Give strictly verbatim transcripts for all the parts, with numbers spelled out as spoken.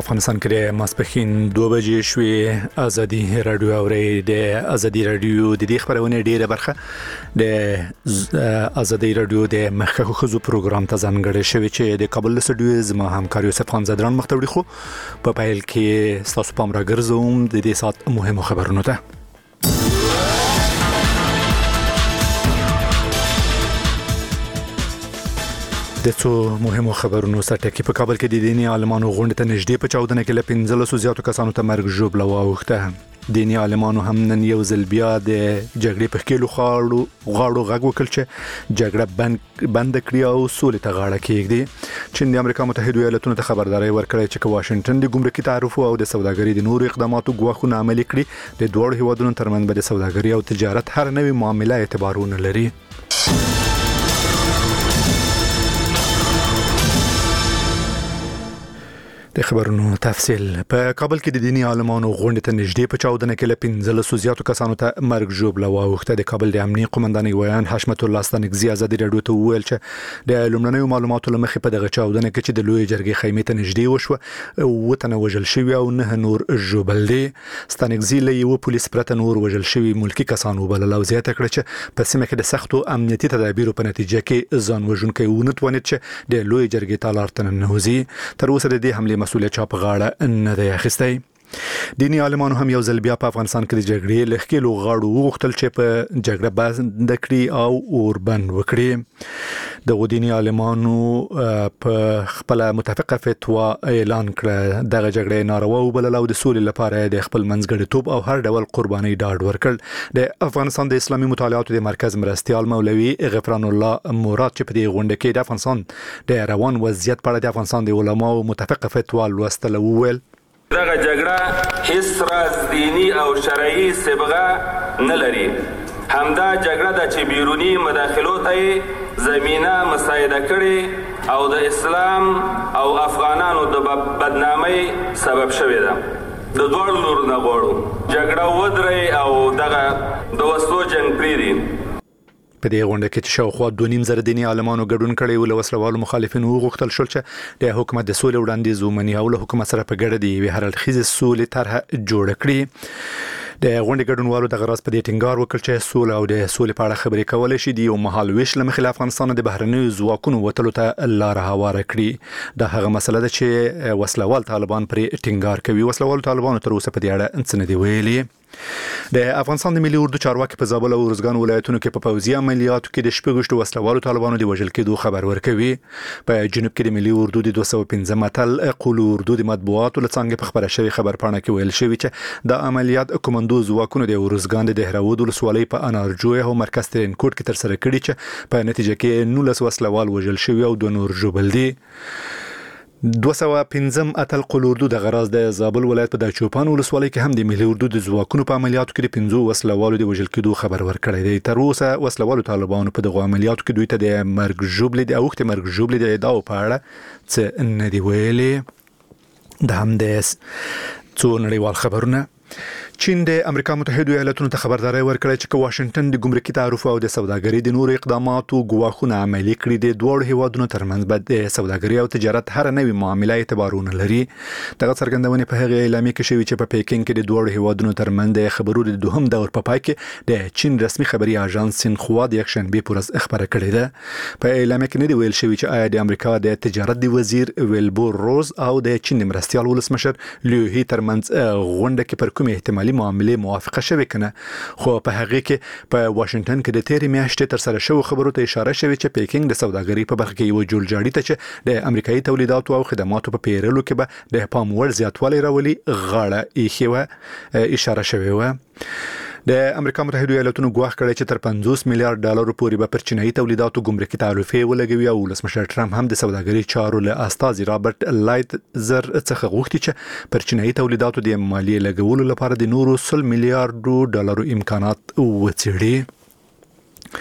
افغانستان کې د ماسپښین دوه بجې شوې. ازادي رادیو اوري د ازادي رادیو د دې خبرونه ډیره برخه د ازادي رادیو د مخکښو خزو پروګرام ته ځانګړی شوی چې د کابل سټډیو زما همکار یوسف خان زدران مختوړي خو په پایل کې تاسو پام راګرځوم د دې سات مهمو خبرونو ته. د څو مهمو خبرونو سره کې په کابل کې د دیني عالمانو غونډه ته نږدې په چاودنه کې ل پنځلس زیاتو کسانو ته مرګ ژوبله واوښته. دیني عالمانو هم نن یو ځل بیا د جګړې په خېلو خاړو غاړو غږ وکړ چې جګړه بند بند کړی او سولې ته غاړه کېږدي. چین د امریکا متحده ایالاتونو ته خبرداري ورکړې چې واشنگټن د ګمرکي تعرفو او د سوداګرۍ د نورو اقداماتو غواخونه عملي کړي. د دوه هیوادونو ترمنځ به د سوداګرۍ او تجارت هر نوې معامله اعتبارونه لري. د خبرونو تفصیل. په کابل کې د دیني عالمانو غونډه ته نږدې په چاودنه کې ل پنځلس زیاتو کسانو ته مرګ ژوبله واوښته. د کابل د امنیت قومندان ویان حشمت الله ستانکزی ازادي رادیو ته وویل چې د لومړنیو معلوماتو لمخې په دغه چاودنه کې چې د لوی جرګې خیمې ته نږدې وشوه وته وژل شوی او نه نور ژوبل دي. ستانکزی له یو پولیس پرته نور وژل شوی ملکی کسانو بلل او زیاته کړ چې په سیمه کې د سختو امنیتي تدابیرو په نتیجه کې ځان وژونکي ونه توانید چې د لوی جرګې تالار ته ننوځي. تر اوسه د دې حمله مسؤلیت چا په غاړه نه دی اخیستی. دیني عالمانو هم یو ځل بیا په افغانستان کې د جګړې له خېلو غاړو وغوښتل چې په جګړه بند کړي او اوربند وکړي. د دیني عالمانو په خپل متفقه فتوا اعلان کړ دغه جګړه ناروا وبلل او د سولې لپاره د خپل منځګړیتوب او هر ډول قرباني ډاډ ورکړ. د افغانستان د اسلامي مطالعاتو د مرکز مرستيال مولوي غفران الله مراد چې په دې غونډه کې د افغانستان د روان وضعیت په اړه د افغانستان د علماو متفقه فتوا لوستل وویل. دغه جګړه هیڅ راز دینی او شرعي صبغه نه لري. همدا جګړه د چې بیرونی مداخلو ته زمينه مساعده کړي او د اسلام او افغانانو د بدنامۍ سبب شوې ده. د دوړ لور نه غواړو جګړه ودرې او دغه د وسلو جنگ پریږدي. په دې غونډه کې چې شاوخوا دوه نیم زره دیني عالمانو ګډون کړي او له وسلوالو مخالفینو وغوښتل شول چې د حکومت د سولې وړاندیز ومني او له حکومت سره په ګډه د یوې هر اړخیزې سولې طرحه جوړه کړي. د غونډې ګډونوالو د غراس په دې ټینګار وکړ چې سوله او د سولې په اړه خبرې کولای شي د یو مهال ویش لمخې له افغانستان د بهرنیو ځواکونو وتلو ته لار هواره کړي. دا هغه مسله ده چې وسلوال طالبان پرې ټینګار کوي. وسلوال طالبان تر اوسه په دې اړه څه نه دی ویلي. د افغانستان د ملي اردو چارواکي په زابل او ارزګان ولایتونو کې په پوځي عملیاتو کې د شپږشتو وسلوالو طالبانو د وژل کېدو خبر ورکوي. په جنوب کې د ملي اردو د دوه سوه او پنځه متل قول اردو د مطبوعاتو له څنګه په خبره شوی خبر پاڼه کې ویل شوی چې د عملیات کمانډو ځواکونو د ارزګان د دهراود ولسوالۍ په انارجوی او مرکز ترینکوټ کې تر سره کړي چې په نتیجه کې نولس وسلوال وژل شوی او دوه نور ژوبل دي. دوه سوه او پنځه اتل قول اردو د غراز د زابل ولایت په داچوپان ولسوالۍ کې هم د ملي اردو د ځواکونو په عملیاتو کې د پنځو وسلوالو د وژل کېدو خبر ورکړی دی. تر اوسه وسلوالو طالبانو په دغه عملیاتو کې دوی ته د مرګ ژوبلې د اوخت مرګ ژوبلې د ادعاو په اړه څه نه دی ویلي. د هم د څو نړیوال خبرونه. چین د امریکا متحده ایالاتونو ته خبرداري ورکړه چې واشنگټن د ګمرکي تعرفو او د سوداګرۍ د نورو اقداماتو غواخونه عملي کړي. د دوه هیوادونو ترمنځ به د سوداګرۍ او تجارت هر نوې معامله اعتبارونه لري. دغه څرګندونه په هغه اعلامیه کې شوی چې په پیکینګ کې د دوه هیوادونو ترمنځ د خبرو د دوهم دور په پای کې د چین رسمي خبري اژانس سینخوا د یک شنبه پورز خبره کړې ده. په اعلامیه کې نه دی ویل شوی چې آیا د امریکا د تجارت د وزیر ویلبور روز او د چین مرستيال ولسمشر لیوهی ترمنځ غونډه کې پر کوم احتمالي معاملې موافقه شوه کنه. خو په هغه کې په واشنگټن کې د تیرې میاشتې تر سره شوی خبرو ته اشاره شوه چې پیکینګ د سوداګرۍ په برخه کې یو جوړجاړی ته چې د امریکایي تولیداتو او خدماتو په پیرلو کې به د پام وړ زیاتوالی راولي غاړه یې و اشاره شوه و. د امریکا متحده ایالاتونو ګواښ کړی چې تر پنځوس میلیارډ ډالر پورې به پر چینایي تولیداتو ګمرکي تعرفې ولګوي او ولسمشر ټرمپ هم د سوداګرۍ چارو له استاذ رابرټ لایت زر څخه غوښتي چې پر چینایي تولیداتو د مالیې لګولو لپاره د نورو سل میلیارډ ډالر امکانات وڅېړي.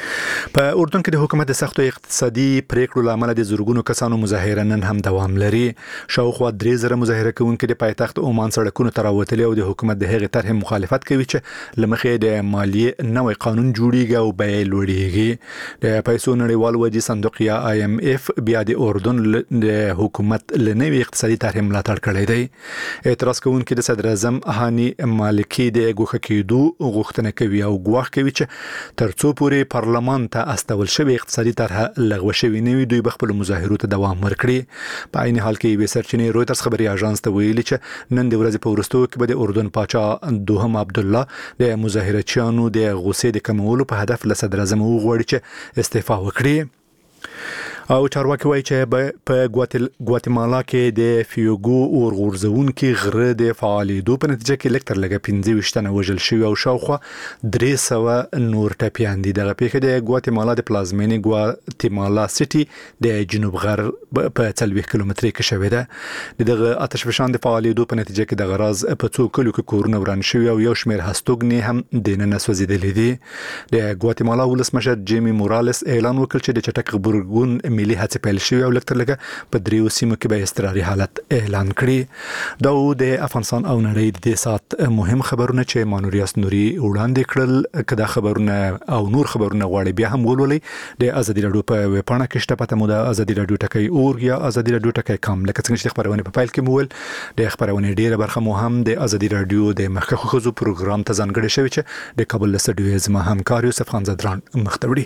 په اردن کې د حکومت د سختو اقتصادي پریکړو لامل د زورګونو کسانو مظاهره نن هم دوام لري. شاوخوا درې زره مظاهره کوونکي د پایتخت عمان سړکونو ته راوتلي او د حکومت د هغې طرحې مخالفت کوي چې لمخې د مالیې نوې قانون جوړیږي او بیې لوړیږي. د پیسو نړیوال ودی صندوق یا آی ایم اف بیا د اردن د حکومت لنوې اقتصادي طرحې ملاتړ کړی دی. اعتراض کوونکي د صدر اعظم هاني مالکی د ګوښه کېدو غوښتنه کوي او ګواښ کوي چې ترڅو پورې پارلمان ته استول شوی اقتصادي طرحه لغوه شوی نه وي دوی بخپل مظاهرو ته دوام ورکړي. په عین حال کې یوې سرچینې رویترز خبري اژانس ته ویلي چې نن د ورځې په وروستیو کې به د اردن پاچا دوهم عبدالله د مظاهرچیانو د غوسې د کمولو په هدف له صدر اعظم وغواړي چې استعفا وکړي. او چارواکي وایي چې په ګواتیمالا کې د فیوګو اورغورځونکي غره د فعالیدو په نتیجه کې لږ تر لږه پنځه ویشت تنه وژل شوي او شاوخوا درې سوه نور ټپیان دي. دغه پیښه د ګواتیمالا د پلازمینې ګواتیمالا سیټي د جنوب غرب په څلوېښت کیلومترۍ کې شوې ده. دغه آتش فشان د فعالیدو په نتیجه کې د غراز په څو کلو کې کورونه وران شوي او یو شمېر هستوګنې هم دننه سوځېدلې دي. د ګواتیمالا ولسمشر جیمی مورالس اعلان وکړ چې د چټک غبرګون ملي هڅې پیل شوې او لږ تر لږه په دریو سیمو کې به اضطراري حالت اعلان کړي. دا د افغانستان او نړۍ د دې سات مهم خبرونه چې مانوریاس نوري وړاندې کړل. کدا خبرونه او نور خبرونه غواړي بیا هم ولولئ د ازادي راډیو په ویب پاڼه کې شته. پته مو د ازادي راډیو ټکی اور یا ازادي راډیو ټکی کام لکه څنګه چې خبرونه په فایل کې مول د خبرونه ډیره برخه مو هم د ازادي راډیو د مخکخو خزو پروګرام ته ځانګړی شوی چې د کابل له سټډیو زما همکار یوسف خان زدران مختوړي.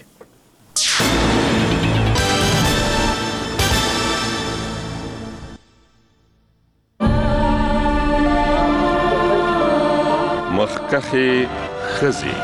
مخکخي خزي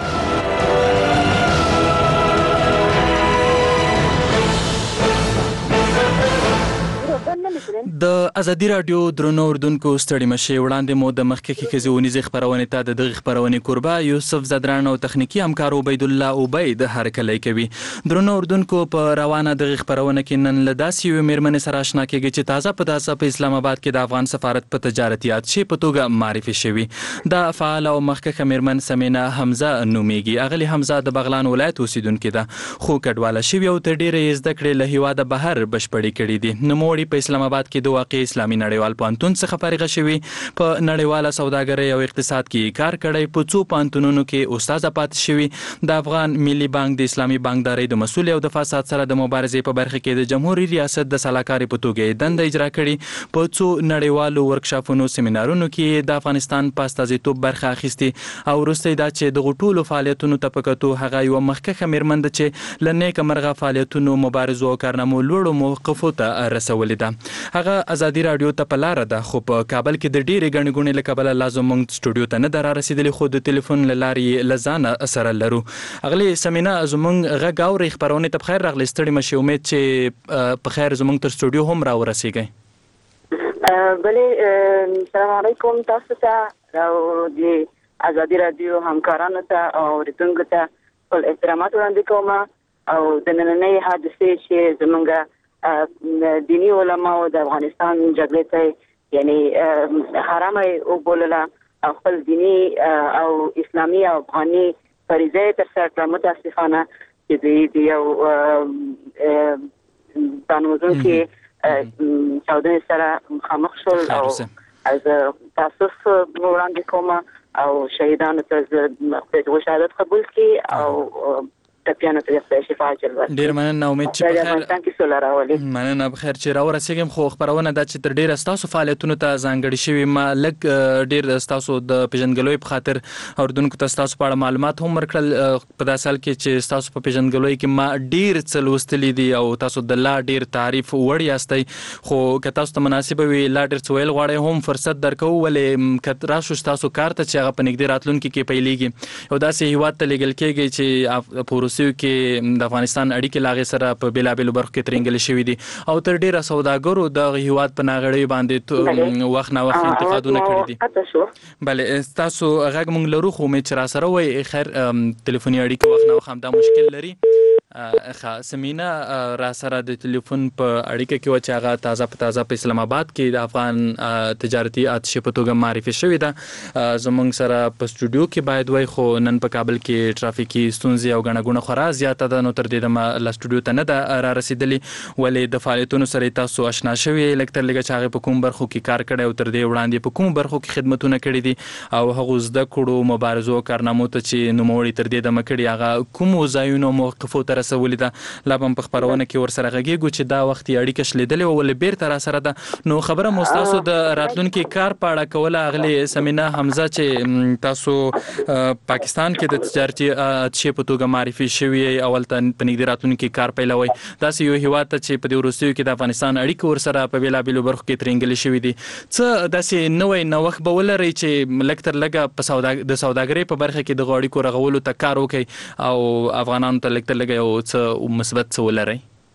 د ازادي راډیو درنو اردوونکو ستړي مشي وړاندې مو د مخکخي خزي ونیزي خبرونه ته د دغه خبرونه قربا یوسف زدران او تخنیکی همکار عبید الله عبید هرکلی کوي. درنو اردوونکو په روانه دغه خبرونه کې نن لداسي و میرمن سره آشنا کېږي چې تازه په تاسو په اسلام آباد کې د افغان سفارت په تجارتيات شي په توګه معرفي شوی. دا فعال او مخکخه میرمن سمینا حمزه نوميږي. اغلی حمزه د بغلان ولایت اوسیدونکې ده خو کډواله شوی او تر ډیره زده کړې له هیواده بهر بشپړې کړې دي. نوموړي په اسلام آباد کې د واقع اسلامي نړیوال پوهنتون څخه فارغه شوی. په نړیواله سوداګرۍ او اقتصاد کې کار کړی. په څو پوهنتونونو کې استاد پاتې شوی. د افغان ملي بانک د اسلامي بانکدارۍ د مسؤل او د فساد سره د مبارزې په برخه کې د جمهوریت ریاست د سلاکاري په توګه دنده اجرا کړي. په څو نړیوالو ورکشاپونو سیمینارونو کې د افغانستان په استازیتوب برخه اخیستي او وروسته دا چې د غټولو فعالیتونو ته پکتو هغه یو مخکخه میرمن ده چې لنیک مرغه فعالیتونو مبارزو او کارنامو لوړو موقفو ته رسولې ده. هغه ازادي راډیو ته په لار ده خو په کابل کې د ډېرې غنې غونې له کبله لازم مونږ سټوډیو ته نه در رسیدلی خو د ټلیفون له لارې لزانه سره لرو. اغلی سمینا زمونږ غږ اوري خبرونه ته بخیر راغلی ستړي مشي امید چې په خیر زمونږ تر سټوډیو هم را ورسیږئ. بله السلام علیکم تاسو ته او د ازادي راډیو همکارانو ته او اوریدونکو ته خپل احترامات وړاندې کوم او د نننۍ حادثې چې زمونږ دینی علماء د افغانستان جګړې ته یعنی حرام او بولله او خپل دینی او اسلامي او افغاني فریضه تر سره کړه. متاسفانه چې د یو بانوزون کې چاودنې سره مخامخ شول او از تاسف وړاندې کوم او شهیدانو ته د شهادت قبول کړي او ټپیانو ته د شفا اجر ورکړي. ډیر مننه امید چې په خیر تانکي سره راولي. مننه په خیر چې را ورسېږم خو خبرونه دا چې تر ډیره ستاسو فعالیتونو ته ځانګړي شوي ما لږ ډیر ستاسو د پیژنګلوۍ په خاطر اردوونکو ته ستاسو په اړه معلومات هم ورکړل. په داسې حال کې چې ستاسو په پیژنګلوۍ کې ما ډیر څه لوستلي دي او تاسو د لا ډیر تعریف وړ یاستئ خو که تاسو ته مناسبه وي لا ډیر څه ویل غواړئ هم فرصت درکو ولې که راشو ستاسو کار ته چې هغه په نږدې راتلونکي کې پیلېږي او داسې هیواد ته لیږل کېږي چې په روسیو کې د افغانستان اړیکې لاغې سره په بیلابېلو برخو کې ترینګلې شوي دي او تر ډیره سوداګرو د هیواد په ناغړۍ باندې وخت نه وخت انتقادونه کړي دي. بلې تاسو غږ مونږ لرو خو امید چې را سره وای خیر ټلیفوني اړیکې وخت نه وخت همدا مشکل لري ښه سمینا را سره د ټلیفون په اړیکه کې و چې هغه تازه په تازه په اسلام آباد کې د افغان تجارتي اتشې په توګه معرفي شوې ده. زموږ سره په سټوډیو کې باید وای خو نن په کابل کې ټرافیکي ستونزې او ګڼه ګوڼه خورا زیاته ده، نو تر دې دمه له سټوډیو ته نه ده را رسېدلې. ولې د فعالیتونو سره تاسو آشنا شوې لږ تر لږه چې هغې په کوم برخو کې کار کړی او تر دې وړاندې په کوم برخو کې خدمتونه کړي دي او هغو زده کړو مبارزو کارنامو ته چې نوموړي تر دې دمه کړي هغه کومو ځایونو موقفو ته رسولې ده؟ لا هم په خبرونه کې ورسره غږیږو چې دا وخت یې اړیکه شلیدلې او ولې بیرته را سره ده. نو خبره مو ستاسو د راتلونکي کار په اړه کوله اغلې سمینا حمزه چې تاسو پاکستان کې د تجارتي اتشې په توګه معرفي شوي اول ته په نږدې راتلونکي کار پیلوي. داسې یو هیواد ته چې په دې وروستیو کې د افغانستان اړیکې ورسره په بېلابېلو برخو کې ترینګلې شوي دي، څه داسې نوی نوښت به ولرئ چې لږ تر لږه په سوداګ د سوداګرۍ په برخه کې دغو اړیکو رغولو ته کار وکړي او افغانانو ته لږ تر لږه یو څه مثبت څه ولرئ؟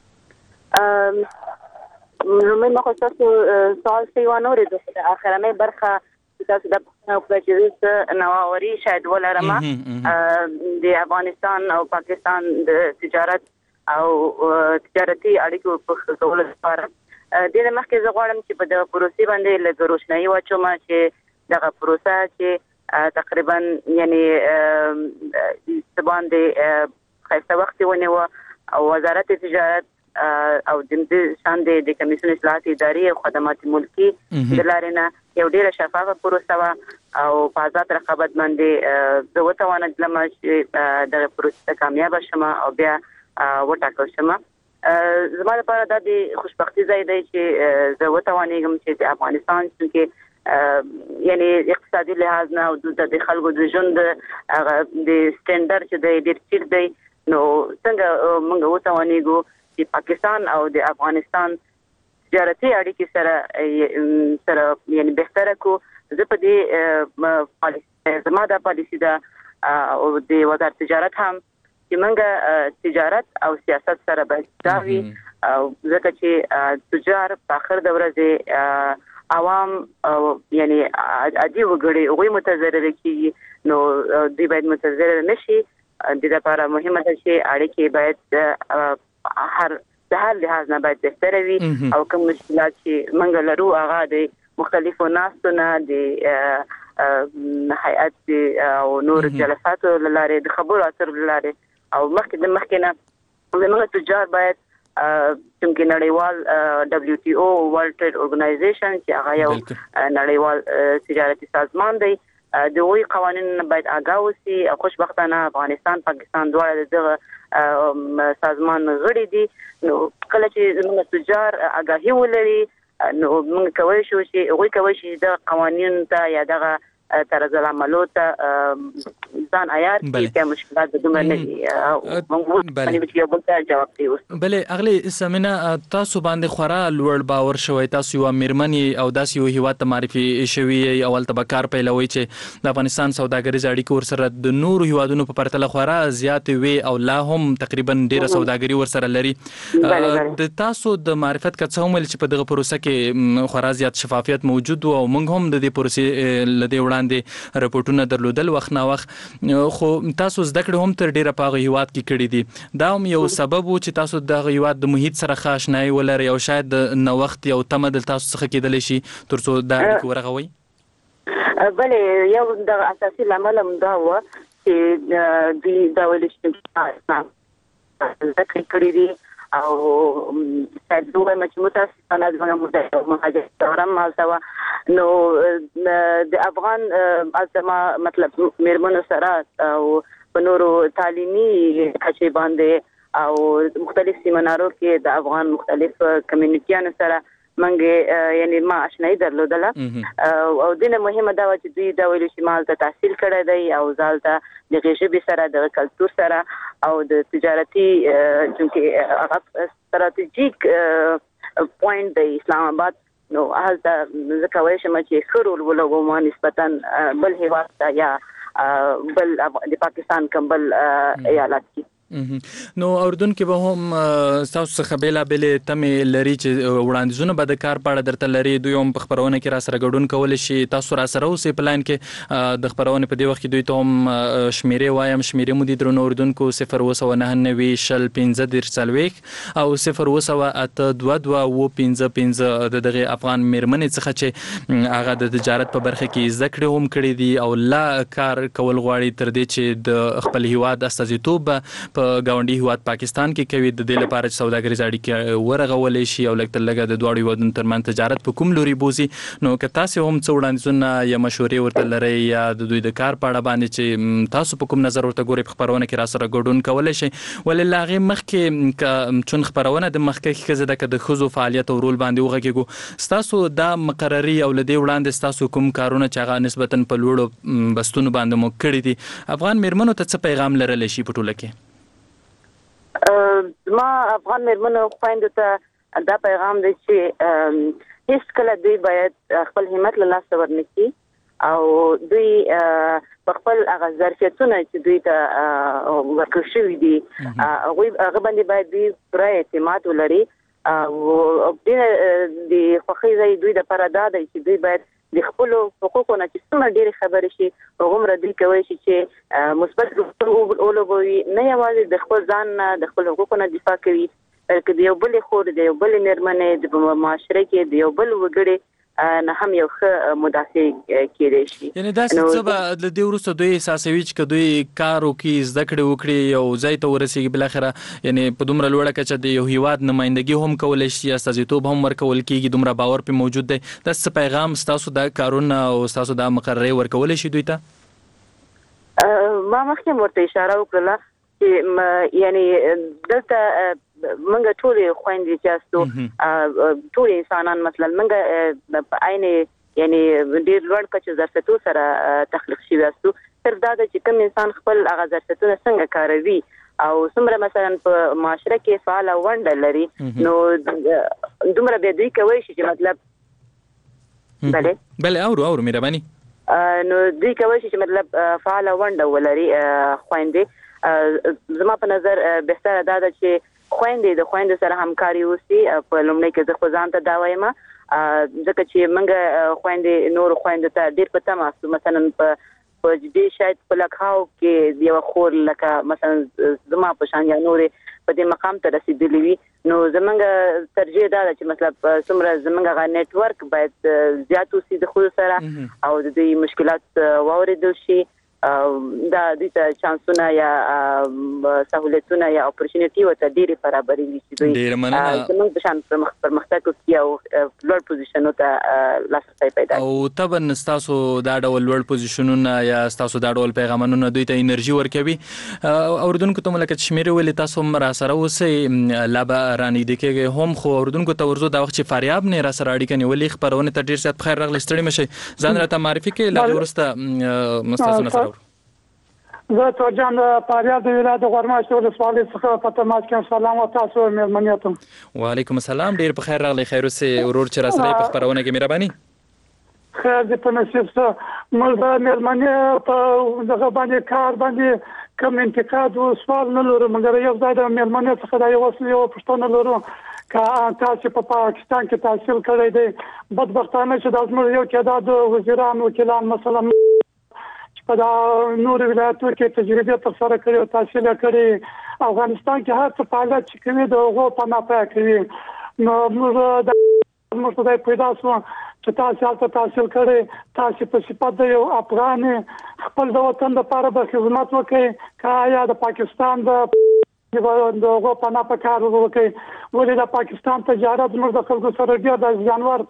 لومړی ما خو ستاسو سوال څه یوه نه اورېدو، د اخرنۍ برخه چې تاسو دا پوښتنه وکړه چې زه څه نوآوري شاید ولرم د افغانستان او پاکستان د تجارت او تجارتي اړیکو په ښه کولو لپاره. دې نه مخکې زه غواړم چې په دغه پروسې باندې لږ روښنایي واچوم چې دغه پروسه چې تقریبا یعنې څه باندې ښایسته وخت یې ونیوه او وزارت تجارت او د دې شان د کمیسیون اصلاحات اداري او خدمات ملکی د لارې نه یو ډېره شفافه پروسه وه او په آزاد رقابت باندې زه وتوانېدلم چې دغه پروسې ته کامیابه شم او بیا وټاکل شم. زما لپاره دا د خوشبختي ځای دی چې زه وتوانېږم چې د افغانستان چونکې یعنی اقتصادي لحاظ نه او د خلکو د ژوند د سټنډرډ چې دی ډېر ټیټ دی، نو څنګه موږ وتوانېږو چې پاکستان او د افغانستان تجارتي اړیکې سره سره یعنی بهتره کو. زه په دې زما دا پالیسي ده او د وزارت تجارت هم چې موږ تجارت او سیاست سره باید دا وي، ځکه چې تجار په آخر د ورځې عوام یعنی عادي وګړي هغوی متضرره کیږي، نو دوی باید متضرره نشي. د دې لپاره مهمه ده چې اړیکې باید هر د هر لحاظ نه باید بهتره وي او کوم مشکلات چې موږ لرو هغه د مختلفو ناستو نه د هیئت او نور جلساتو له لارې د خبرو اترو له لارې او مخکې د مخکې نه زموږ تجار باید چونکې نړیوال دبلیو ټي او ورلد ټریډ اورګنایزیشن چې هغه یو نړیوال تجارتي سازمان دی، د هغوی قوانینو باید آګاه اوسي او خوشبختانه افغانستان پاکستان دواړه د دغه سازمان غړي دي. نو کله چې زموږ تجار آګاهي ولري نو موږ کولی شو چې هغوی کولی شي د قوانینو ته یا دغه طرز العملو ته ځان عیار کړي چې مشکلات دومره نه وي او موږ باندې یو بل ته جواب دی. بلې اغلې سمینا تاسو باندې خورا لوړ باور شوی، تاسو یو میرمن او داسې یو هیواد ته معرفي شوي اول ته به کار پیلوي چې د افغانستان سوداګریز اړیکې ورسره د نورو هیوادونو په پرتله خورا زیاتې وي او لا هم تقریبا ډېره سوداګري ورسره لري. د تاسو د معرفت که څه هم ویل چې په دغه پروسه کې خورا زیات شفافیت موجود و او موږ هم د دې پروسې له دې وړاندې رپورټونه درلودل وخت نه وخت، خو تاسو زده کړې هم تر ډیره په هغه هیواد کې کړي دي. دا هم یو سبب و چې تاسو د هغه هیواد د محیط سره ښه اشنایي ولرئ او شاید د نوښت یو تمه د تاسو څخه کېدلی شي تر څو دا اړیکې ورغوئ. بلې یو دغه اساسي لامل هم دا و چې دوی دا ویلي چې زده کړې کړي دي او شاید زه ووایم چې متاسفانه زموږ مهاجرت دوره هم هلته وه، نو د افغان هلته مطلب میرمنو سره او په نورو تعلیمي کچې باندې او مختلف سیمینارو کې د افغان مختلف کمیونټیانو سره منګه یعنی ما آشنایی درلودله او دینه مهمه دا و چې دوی دا ویلي چې ما هلته تحصیل کړی دی او زه هلته د هغې ژبې سره د کلتور سره او د تجارتي چونکې هغه ستراتیجیک پوینټ دی اسلام آباد، نو هلته زه کولی شم چې ښه رول ولوبوم نسبتا بل هیواد ته یا بل د پاکستان کوم بل ایالت کې. نو اردن کې به هم تاسو څخه بیلابېلې تمې لري چې وړاندیزونه به د کار په اړه درته لري، دوی هم په خپرونه کې را سره ګډون کولی شي. تاسو را سره اوسئ په لاین کې د خپرونې په دې وخت کې دوی ته هم شمیرې وایم. شمیرې مو دي درنو اردونکو صفر اووه سوه نهه نوي شل پنځه دېرش څلوېښت او صفر اووه سوه اته دوه دوه اووه پنځه پنځه د دغې افغان مېرمنې څخه چې هغه د تجارت په برخه کې زده کړې هم کړې دي او لا کار کول غواړي تر دې چې د خپل هیواد استازیتوب په ګاونډي هیواد پاکستان کې کوي، د دې لپاره چې سوداګریز اړیکې ورغولی شي او لږ تر لږه د دواړو هیوادونو ترمنځ تجارت په کوم لوري بوزي. نو که تاسو هم څه وړاندیزونه یا مشورې ورته لرئ یا د دوی د کار په اړه باندې چې تاسو په کوم نظر ورته ګورئ په خپرونه کې را سره ګډون کولی شئ. ولې له هغې مخکې که چون خپرونه د مخکښې ښځې ده که د ښځو فعالیت او رول باندې وغږېږو، ستاسو دا مقرري او له دې وړاندې ستاسو کوم کارونه چې هغه نسبتاً په لوړو بستونو باندې مو کړي دي، افغان مېرمنو ته څه پیغام لرلی شي په ټوله کې؟ ما افغان مېرمنو خویندو ته دا پیغام دی چې هیڅ کله دوی باید خپل همت له لاسه ورنکړي او دوی په خپل هغه ظرفیتونه چې دوی ته ورکړل شوي دي هغه باندې باید دوی پوره اعتماد ولري. او د خوښۍ ځای دوی دپاره دا دی چې دوی باید د خپلو حقوقو نه چې څومره ډېرې خبرې شي هغومره دوی کولی شي چې مثبت رفتار ولوبوي، نه یوازې د خپل ځان نه د خپل حقوقو نه دفاع کوي بلکې د یو بلې خور د یو بلې مېرمنې د معاشره کې د یو بل وګړي نه هم یو ښه مدافع کېدی شي. یعنې داسې څه به له دې وروسته دوی احساسوي چې که دوی کار وکړي، زده کړې وکړي، یو ځای ته ورسېږي بالاخره، یعنې په دومره لوړه کچه د یو هیواد نمایندګي هم کولی شي، استازیتوب هم ورکول کېږي، دومره باور پرې موجود دی، داسې څه پیغام ستاسو دا کارونه او ستاسو دا مقررې ورکولی شي دوی ته؟ ما مخکې ورته اشاره وکړله چې یعنې دلته منګه ټولې خویندې چې یاستو ټول انسانان مثلا منګه په عین یعنی ډېر لوړ کچه ظرفیتو سره تخلیق شوي یاستو. صرف دا ده چې کوم انسان خپل هغه ظرفیتونه څنګه کاروي او څومره مثلا په معاشره کې فعاله ونډه لري، نو دومره به دوی کولی شي چې مطلب بله بله اورو اورو مهرباني نو دوی کولی شي چې مطلب فعاله ونډه ولري خویندې. زما په نظر بهتره دا ده چې خویندې د خویندو سره همکاري وسي. په لومړي کې زه خو ځان ته دا وایم ځکه چې موږ خویندې نورو خویندو ته ډېر په تمه استو، مثلا په په جدي شاید په لکهاو کې یوه خور لکه مثلا زما په شان یا نورې په دې مقام ته رسېدلي وي، نو زموږ ترجیح دا ده چې مطلب څومره زموږ هغه نیټورک باید زیات وسي د ښځو سره او د دوی مشکلات واورېدل شي، دا دوی ته چانسونه یا سهولتونه یا اپورچونټي ورته ډېرې برابرې وي چې دوی زموږ په شان پرمختګ وکړي او لوړ پوزیشنو ته لاسرسی پیدا کړي. او طبعا ستاسو دا ډول لوړ پوزیشنونه یا ستاسو دا ډول پیغامونه دوی ته انرژي ورکوي. اردونکو ته مو لکه شمیرې ویلې تاسو هم را سره اوسئ، لا به رانږدې کېږئ هم، خو اردونکو ته ورځو دا وخت چې فاریاب نه را سره اړیکه نیولې خپرونې ته ډېر زیات په خیر راغلی، ستړي مه شئ، ځان راته معرفي کړئ، له هغې وروسته ستاسو نه سره زه توجان فاریاب د ولایت غورماشت ولسوالۍ څخه په تماس کې سلام او تاسو مېرمنې ته. وعلیکم السلام، ډېر په خیر راغلی، خیر اوسې ورور چې را سره په خپرونه کې مهرباني. خیر دې په نصیب څه موږ د مېرمنې په دغه باندې کار باندې کوم انتقاد او سوال نه لرو، مګر یو ځای د مېرمنې څخه دا یو یو پوښتنه لرو که تاسو په پاکستان کې تحصیل کړی دی، بدبختانه چې دا زموږ یو تعداد وزیران وکیلان مثلا په دا نور ولایتو کې تجربه ترسره کړې او تحصیل کړې، افغانستان کې هر څه فعالیت چې کوي د هغو په نافع کوي. نو موږ د موږ ته پیدا شو چې تاسو هلته تحصیل کړی، تاسو په صفت د یو افغان خپل د وطن لپاره به خدمت وکړئ که یا د پاکستان د د هغو په نافع کار وکړئ. ولې د پاکستان تجارت زموږ د خلکو سره ډېر د زیانور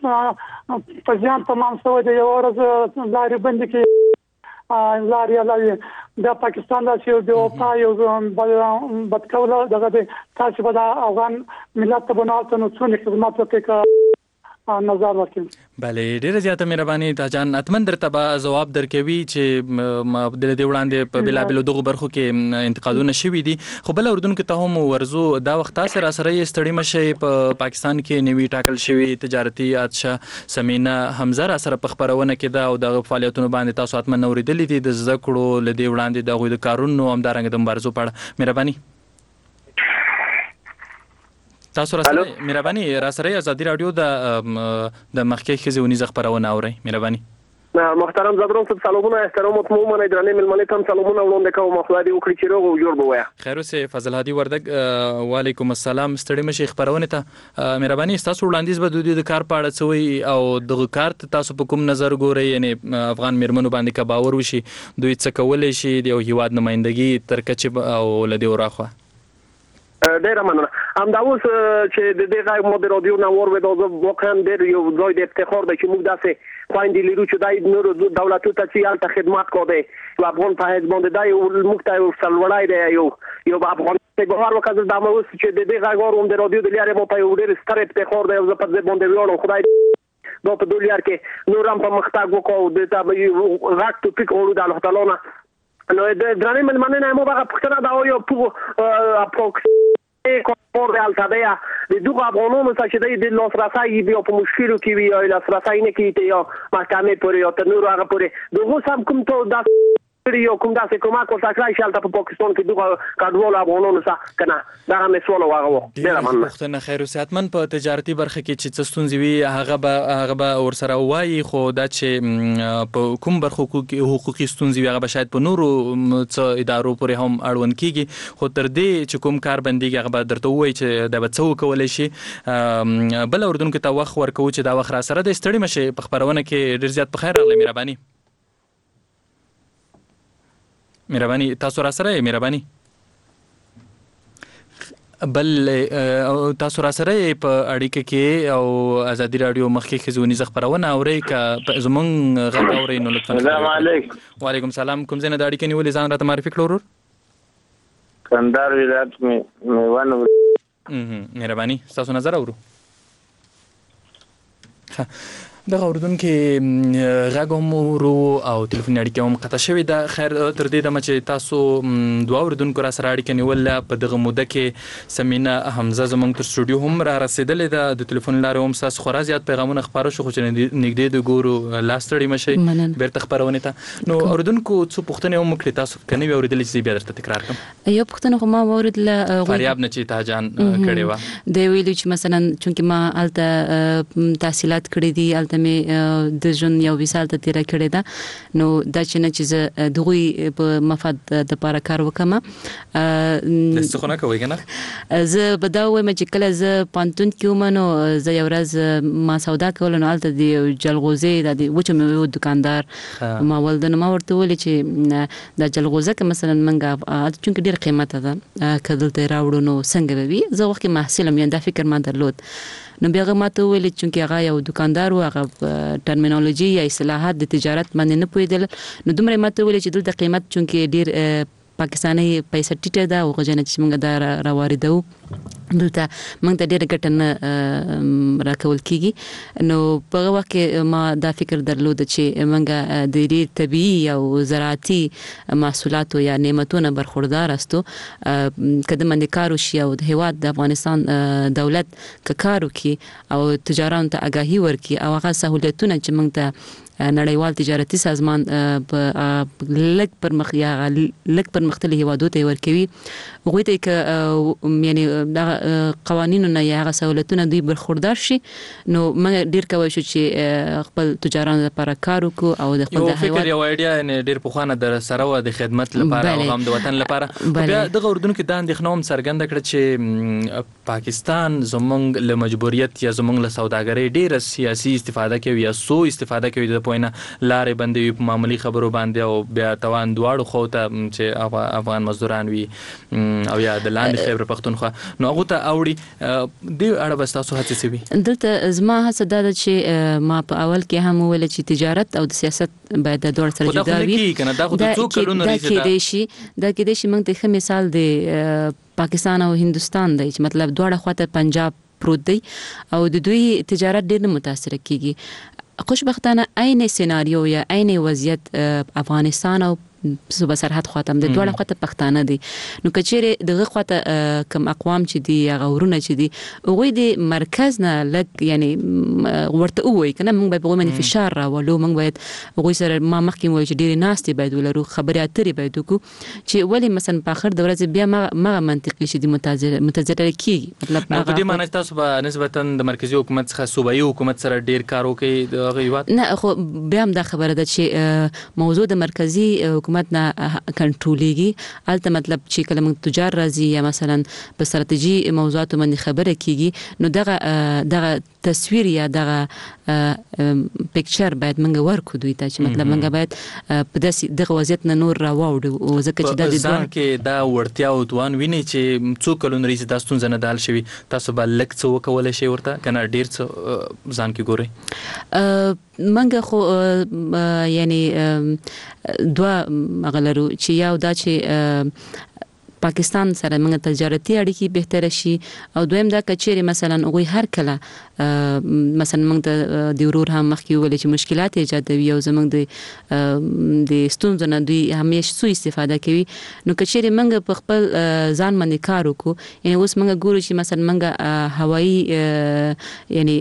په زیان تمام شوی دی. یوه ورځ لارې بندې کړي لارې علاوه د پاکستان داسې یو بې وفا یو بدکوله دغه دی، تاسو به د افغان ملت ته به نو هلته نو څومره خدمت وکړئ که نظر ورکړي. بله ډیره زیاته مهرباني تاجان، حتمن درته به ځواب درکوي چې د دې وړاندې په بېلابېلو دغو برخو کې انتقادونه شوي دي، خو بله اردونکو ته هم ورځو دا وخت تاسې را سره یې ستړي مه شئ. په پاکستان کې نوي ټاکل شوي تجارتي ادشه سمینا حمزه را سره په خپرونه کې ده او دغه فعالیتونو باندې تاسو حتمن اورېدلي دي د زده کړو له دې وړاندې د هغوی د کارونو همدارنګه د مبارزو په اړه. مهرباني تاسو را سره مهرباني را سره ازادي رادیو د د مخکې ښځې ونیزه خبرونه اورئ. مهرباني. محترم زبرون صاحب سلامونه احترامات مو منئ درنې ملمنې ته سلامونه وړاندې کوم. خدای دې وکړي چې روغ او جوړ به وایي. خیر اوسې فضل هادي وردګ وعلیکم السلام. ستړي مشي خبرونه ته مهرباني تاسو وړاندیز به د دې کار په اړه څوي او د کار تاسو په کوم نظر ګورئ یعنی افغان میرمنو باندې کا باور وشي دوی څه کولای شي د هیواد نمائندګي تر کچې او لدی وراخه. ډیره مننه. همدا اوس چې د دې غږ مو د رادیو نه واورېدو واقعا ډېر یو ځای د افتخار دی چې موږ داسې خویندې لرو چې دای نور دولتونو ته چې هلته خدمت کوي او افغان په حیث باندې دی موږ ته یو سلوړای دی یو یو افغان په بهر وکړه د امروز چې د دې غږ اورم د رادیو د لارې مو په یو ډېر ستر افتخار دی او زه په دې باندې ویاړم. خدای دا په دوه لار کې نور هم په مختګ وکاو د تا غږ ټوپیک اورو د الله تعالی نه نو د درنې ملمنې مو هغه پښتنه دا یو په اپروکس کور د التدیا د دوه افغانانو چې د لاسرسي بیا په مشکلو کې وي یا لاسرسي نه کیږي یا محکمې پورې یا تر نور هغه پورې دغه سم کوم ته د یو کوم داسې کومه کوټه کړای شالته په پاکستان کې دوه کډوال افغانانو سره کنه دا هم سوال واغو ډیر مننه. پښتنه خیر او صحتمن په تجارتي برخه کې چې څه ستونزې وي هغه به هغه به ور سره وایي خو دا چې په کوم برخو کې حقوقي ستونزې وي هغه به شاید په نورو څه ادارو پورې هم اړوند کیږي خو تر دې چې کوم کار بنديږي هغه به درته وایي چې دا به څه وکولای شي. بل اردن کې تا وخت ورکو چې دا وخت را سره د ستړي مشه په خبرونه کې ډیر زیات په خیر راغلی. مهرباني مهرباني تاسو را سره مهرباني بل تاسو را سره په اړیکه کې او ازادي رادیو مخکې خزونی خبرونه اوري ک زمون غږ اوري نو لطفا. السلام علیکم. وعلیکم السلام. کوم ځای نه د اړیکې نیولې ځان راته معرفي کړو ورور؟ کندهار ولایت می میوان. مهرباني تاسو نظر اورو. دغه اردن کې غږم ورو او ټلیفون اړیکه هم قطع شوې ده. خیر تر دې دمه چې تاسو دوه اردن کو را سره اړیکه نیول په دغه موده کې سمینا حمزه زمونږ تر سټوډیو هم را رسیدلې ده د ټلیفون لارې هم تاسو خورا زیات پیغامونه خبرو شو خو چې نږدې د ګورو لاستړي مشي بیرته خبرونه ته نو اردن کو څه پوښتنه هم کړې تاسو کني اوریدل چې بیا درته تکرار کوم. یو پوښتنه خو ما اوریدل فریاب نه چې تاجان کړي و د ویلو چې مثلا چونکه ما الته تحصیلات کړې دي مې د جون یو وسال ته تیر کړی دا نو دا چې نه چې دغوی په مفاد د لپاره کار وکم د څخونه کوي کنه زه به دا وایم چې کله زه پانتون کې ومنو زه یو ورځ ما سودا کول نو الته دی جلغوزه د وچو مې دکاندار ما ولدن ما ورته ولې چې د جلغوزه که مثلا منګه چونکه ډیر قیمت ده کدلته راوړو نو څنګه به وي زه وخت محصلم یا دا فکر ما درلود نو بیا هغه ماته ویل چې هغه یو دکاندار و هغه ټرمینالوژي یا اصطلاحات د تجارت باندې نه پوهیدل نو دومره ماته ویل چې دلته قیمت چونکه ډیر پاکستاني پیسې ټیټه ده او غوښنه چې موږ دا راواردو دلته موږ ته ډېر ګټه نه راکول کیږي نو په هغه وخت کې ما دا فکر درلود چې موږ د دې طبيعي او زراعتي محصولاتو یا نعمتونو برخوردار استو کله باندې کار وشي او د هیواد د افغانستان دولت کارو کی او تجارانو ته آگاهي ورکي او هغه سہولتونه چې موږ ته نړیوال تجارتي سازمان په لک پر مخ یا لک پر مختلفي هیوادو ته ورکوي غوي ته ک یعنی دا قوانینو نه یا سہولتونه دوی برخوردار شي نو موږ ډیر کوي چې خپل تجارانو لپاره کار وکړو او د خپل د هیواد یو ایډیا نه ډیر په خوانه در سره و د خدمت لپاره او هم د وطن لپاره بیا د اردن کې د اندېښنو هم څرګنده کړ چې پاکستان زمونږ له مجبوریت یا زمونږ له سوداګرۍ ډیر سیاسي استفاده کوي یا سو استفاده کوي د پوینه لارې بندوي په معمولی خبرو باندې او بیا توان دواړو خو ته چې افغان مزدوران وي او یا د لاندې خیبر پختونخوا نو هغه ته اوړي د اړه بس تاسو هڅه سوي دلته زما هڅه دا ده چې ما په اول کې هم ویل چې تجارت او د سیاست باید د دوه سره جدا وي کنه دا خو د څو کلونو دا کې دي شي دا کې دي شي موږ ته ښه مثال دی پاکستان او هندستان دی چې مطلب دواړه خواته پنجاب پروت دی او د دوی تجارت ډېر متاثر کیږي خوشبختانه عین سيناريو یا عین وضعیت افغانستان او صوبه سرحد خواته د دوه خواته پښتانه دي نو کچېره دغه خواته کم اقوام چې دي هغه ورونه چې دي وګوي د مرکز نه لګ یعنی ورته وای کنه موږ به په باندې فشار راولو موږ باید وګوي سره ما مخکې وای چې ډېر ناستې باید ولرو خبرې اترې باید وکړو چې ولی مثلا په اخر د ورځې بیا ما منطقي شي د متزر متزر کیږي مطلب نو په دې معنی تاسو به نسبتا د مرکزی حکومت څخه صوبایي حکومت سره ډیر کار وکړي د غیوات نه خو بیا هم دا خبره ده چې موضوع د مرکزی حکومت نه کنټرولېږي البته مطلب چې کله موږ تجار راځي یا مثلا په ستراتیژي موضوعات باندې خبره کیږي نو دغه دغه تصویر یا دغه پکچر باید موږ ورکو دوی ته چې مطلب موږ باید په داسې دغه وضعیت نه نور راوړو او ځکه چې د ځان کې دا ورتیا او توان ویني چې څو کلونه رئیس د ستونزې نه دال شوی تاسو به لک څه وکولای شئ ورته کنه ډیر څه ځان کې ګوري منګه خو یعنی دوا مغلرو چې یو دا چې پاکستان سره موږ تجارتي اړیکې بهتر شي او دویم دا کچېره مثلا وګي هر کله مثلا موږ د ډیورور هم مخکې ولې چې مشکلات ایجادوي او زموږ د د ستونزو نه دوی همیشه سوء استفاده کوي نو کچېره موږ په خپل ځان باندې کار وکړو یعنی اوس موږ ګورو چې مثلا موږ هوایی یعنی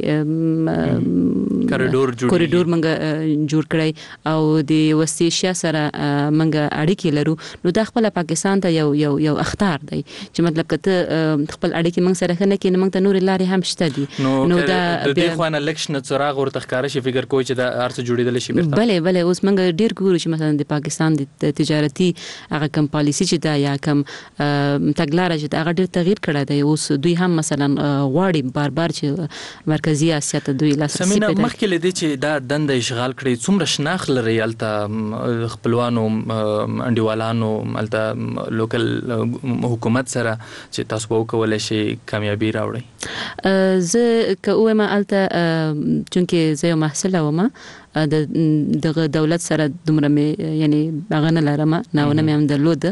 کوریډور جوړ کوریډور موږ جوړ کړی او د وسطي ایشیا سره موږ اړیکې لرو نو دا خپل پاکستان ته یو یو یو اختار دی چې مطلب کته خپل اړیکې موږ سره خنه کې موږ ته نور لارې هم شته دي نو دا د دې خوانه لکشن څراغ ورته ښکار شي فکر کوی چې دا ارڅ جوړیدل شي بیرته بلې بلې اوس موږ ډیر ګورو چې مثلا د پاکستان د تجارتي هغه کم پالیسی چې دا یا کم تګلارې چې هغه ډیر تغییر کړی دی اوس دوی هم مثلا غواړي بار بار چې مرکزی اسیا ته دوی لاسرسي پیدا کړي مخکې لدی چې دا دند اشغال کړي څومره شناخ لري الته خپلوانو انډیوالانو الته لوکل حکومت سره چې تاسو به وکولای شي کامیابی راوړي زه کومه الته چونکه زه یو محصله ومه د دغه دولت سره دومره مې یعنی هغه نه لرم نه ونه مې هم درلود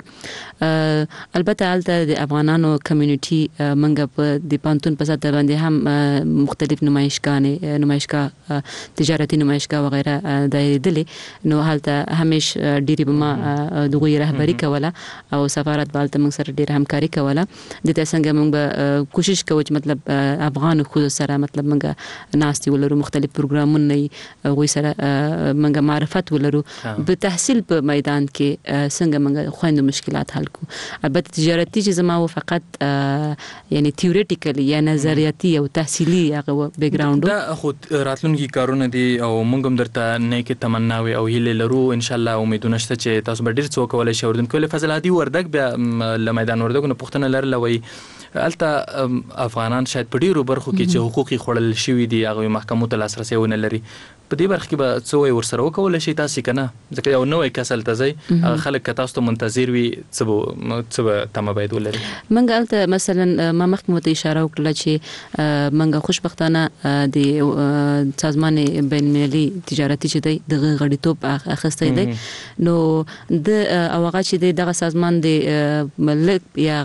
البته الته د افغانانو کمیونټي منګه په د پانتون په ساته باندې هم مختلف نمایشګانې نمایشګاه تجارتي نمایشګاه وغیرہ دایریدلې نو هلته همیشه ډیری به ما دغه رهبری کوله او سفارت بالته موږ سره ډیر همکاري کوله د تاسو څنګه موږ به کوشش کوو چې مطلب افغان خو سره مطلب موږ ناستي ولرو مختلف پروګرامونه غوي سره منګه معرفت ولرو په تحصیل په میدان کې څنګه منګه خويندو مشکلات حل کو البته تجارتي چې زما و فقط یعنی تیوریټیکلی یا نظریاتي او تحصیلي هغه بیک گراوند دا خو راتلونکي کارونه دي او موږ هم درته نیک تمناوي او هیله لرو ان شاء الله امیدونه شته چې تاسو به ډیر څه کولای شئ وردن کول فضل عادي وردک بیا ل میدان وردک نه پښتنه لرلوي الته افغانان شاید په ډیرو برخو کې چې حقوقي خړل شوی دي هغه محکمو ته لاسرسي ونه لري په دې برخه کې به څه ور سره وکول شي تاسو کنه ځکه یو نوې کسل ته ځي خلک تاسو ته منتظر وي څه څه تم باید ولري منګه الته مثلا ما مخکې ته اشاره وکړه چې منګه خوشبختانه د سازمان بین المللي تجارتي چې دی د غړیتوب اخستې دی نو د اوغه چې دغه سازمان د ملک یا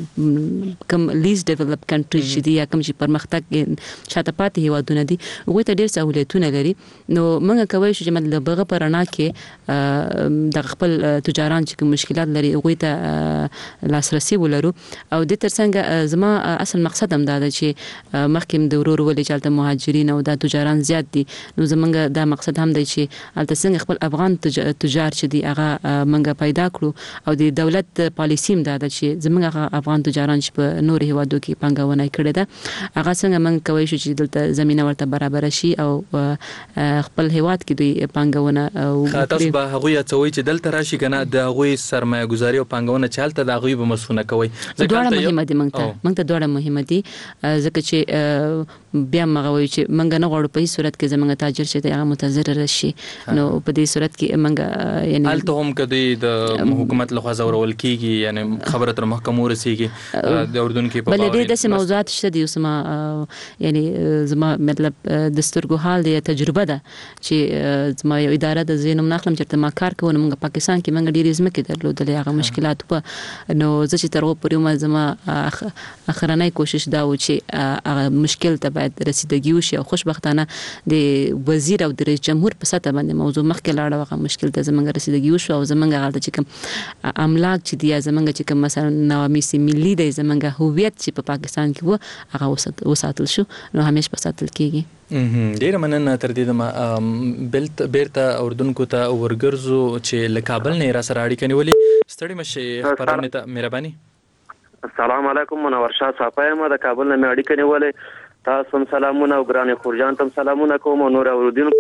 کم لیست ډیولپ کنټری چې دی یا کم چې پرمختګ شاته پاتې هیوادونه دي وګورئ ته ډیر سہولتونه لري نو موږ کوي چې مطلب بغه پرانا کې د خپل تجاران چې مشکلات لري غوي ته لاسرسي ولرو او د ترڅنګ زما اصل مقصد هم دا دی چې مخکې د ورور ولې چالت مهاجرین او د تجاران زیات دي نو زمونږ دا مقصد هم دی چې الته څنګه خپل افغان تجار چې دی هغه منګه پیدا کړو او د دولت پالیسی هم دا ده چې زمونږ افغان تجاران چې په نور هیوادو کې پنګونه کړې ده هغه څنګه موږ کوي چې دلته زمينه ورته برابر شي او خپل هیواد کې دوی پنګونه او تاسو به هغه یاتوي چې دلته راشي کنه د هغه سرمایه گذاري او پنګونه چالت د هغه به مسونه کوي ځکه دا مهمه دي موږ ته موږ ته ډوړه مهمه دي ځکه چې بیا مغوي چې موږ نه غواړو په هیڅ صورت کې زموږ تاجر چې هغه متضرر شي نو په دې صورت کې موږ یعنی الته هم کدي د حکومت لخوا زورول کیږي یعنی خبره تر محکمو رسیږي د اردن کې په بلې د موضوعات شته دي اوس ما یعنی زما مطلب دستورګو حال دی تجربه تجربه ده چې زما یو اداره د زینوم ناخلم چې ما کار کوم موږ پاکستان کې موږ ډېر ځمکې درلودلې هغه مشکلات په نو زه چې تر اوسه پورې ما زما اخرنۍ کوشش دا و چې هغه مشکل ته باید رسیدګي وشي او خوشبختانه د وزیر او د رئیس جمهور په سطح باندې موضوع مخکې لاړه هغه مشکل ته زمونږ رسیدګي وشو او زمونږ غلطه چې کوم املاک چې دی زمونږ چې کوم مثلا نوامیس ملي دی زمونږ هویت چې په پاکستان کې و هغه وساتل شو نو همیش په ساتل کېږي. ډیره مننه تر دې دمه بلت بیرته اردنکو ته ورګرځو چې له کابل نه را سره اړیکه نیولې ستړي مشه خبرونه ته مهرباني. السلام علیکم منور شاه صاحب ما د کابل نه اړیکه نیولې تاسو هم سلامونه او ګران خورجان تم سلامونه کوم نور اوردین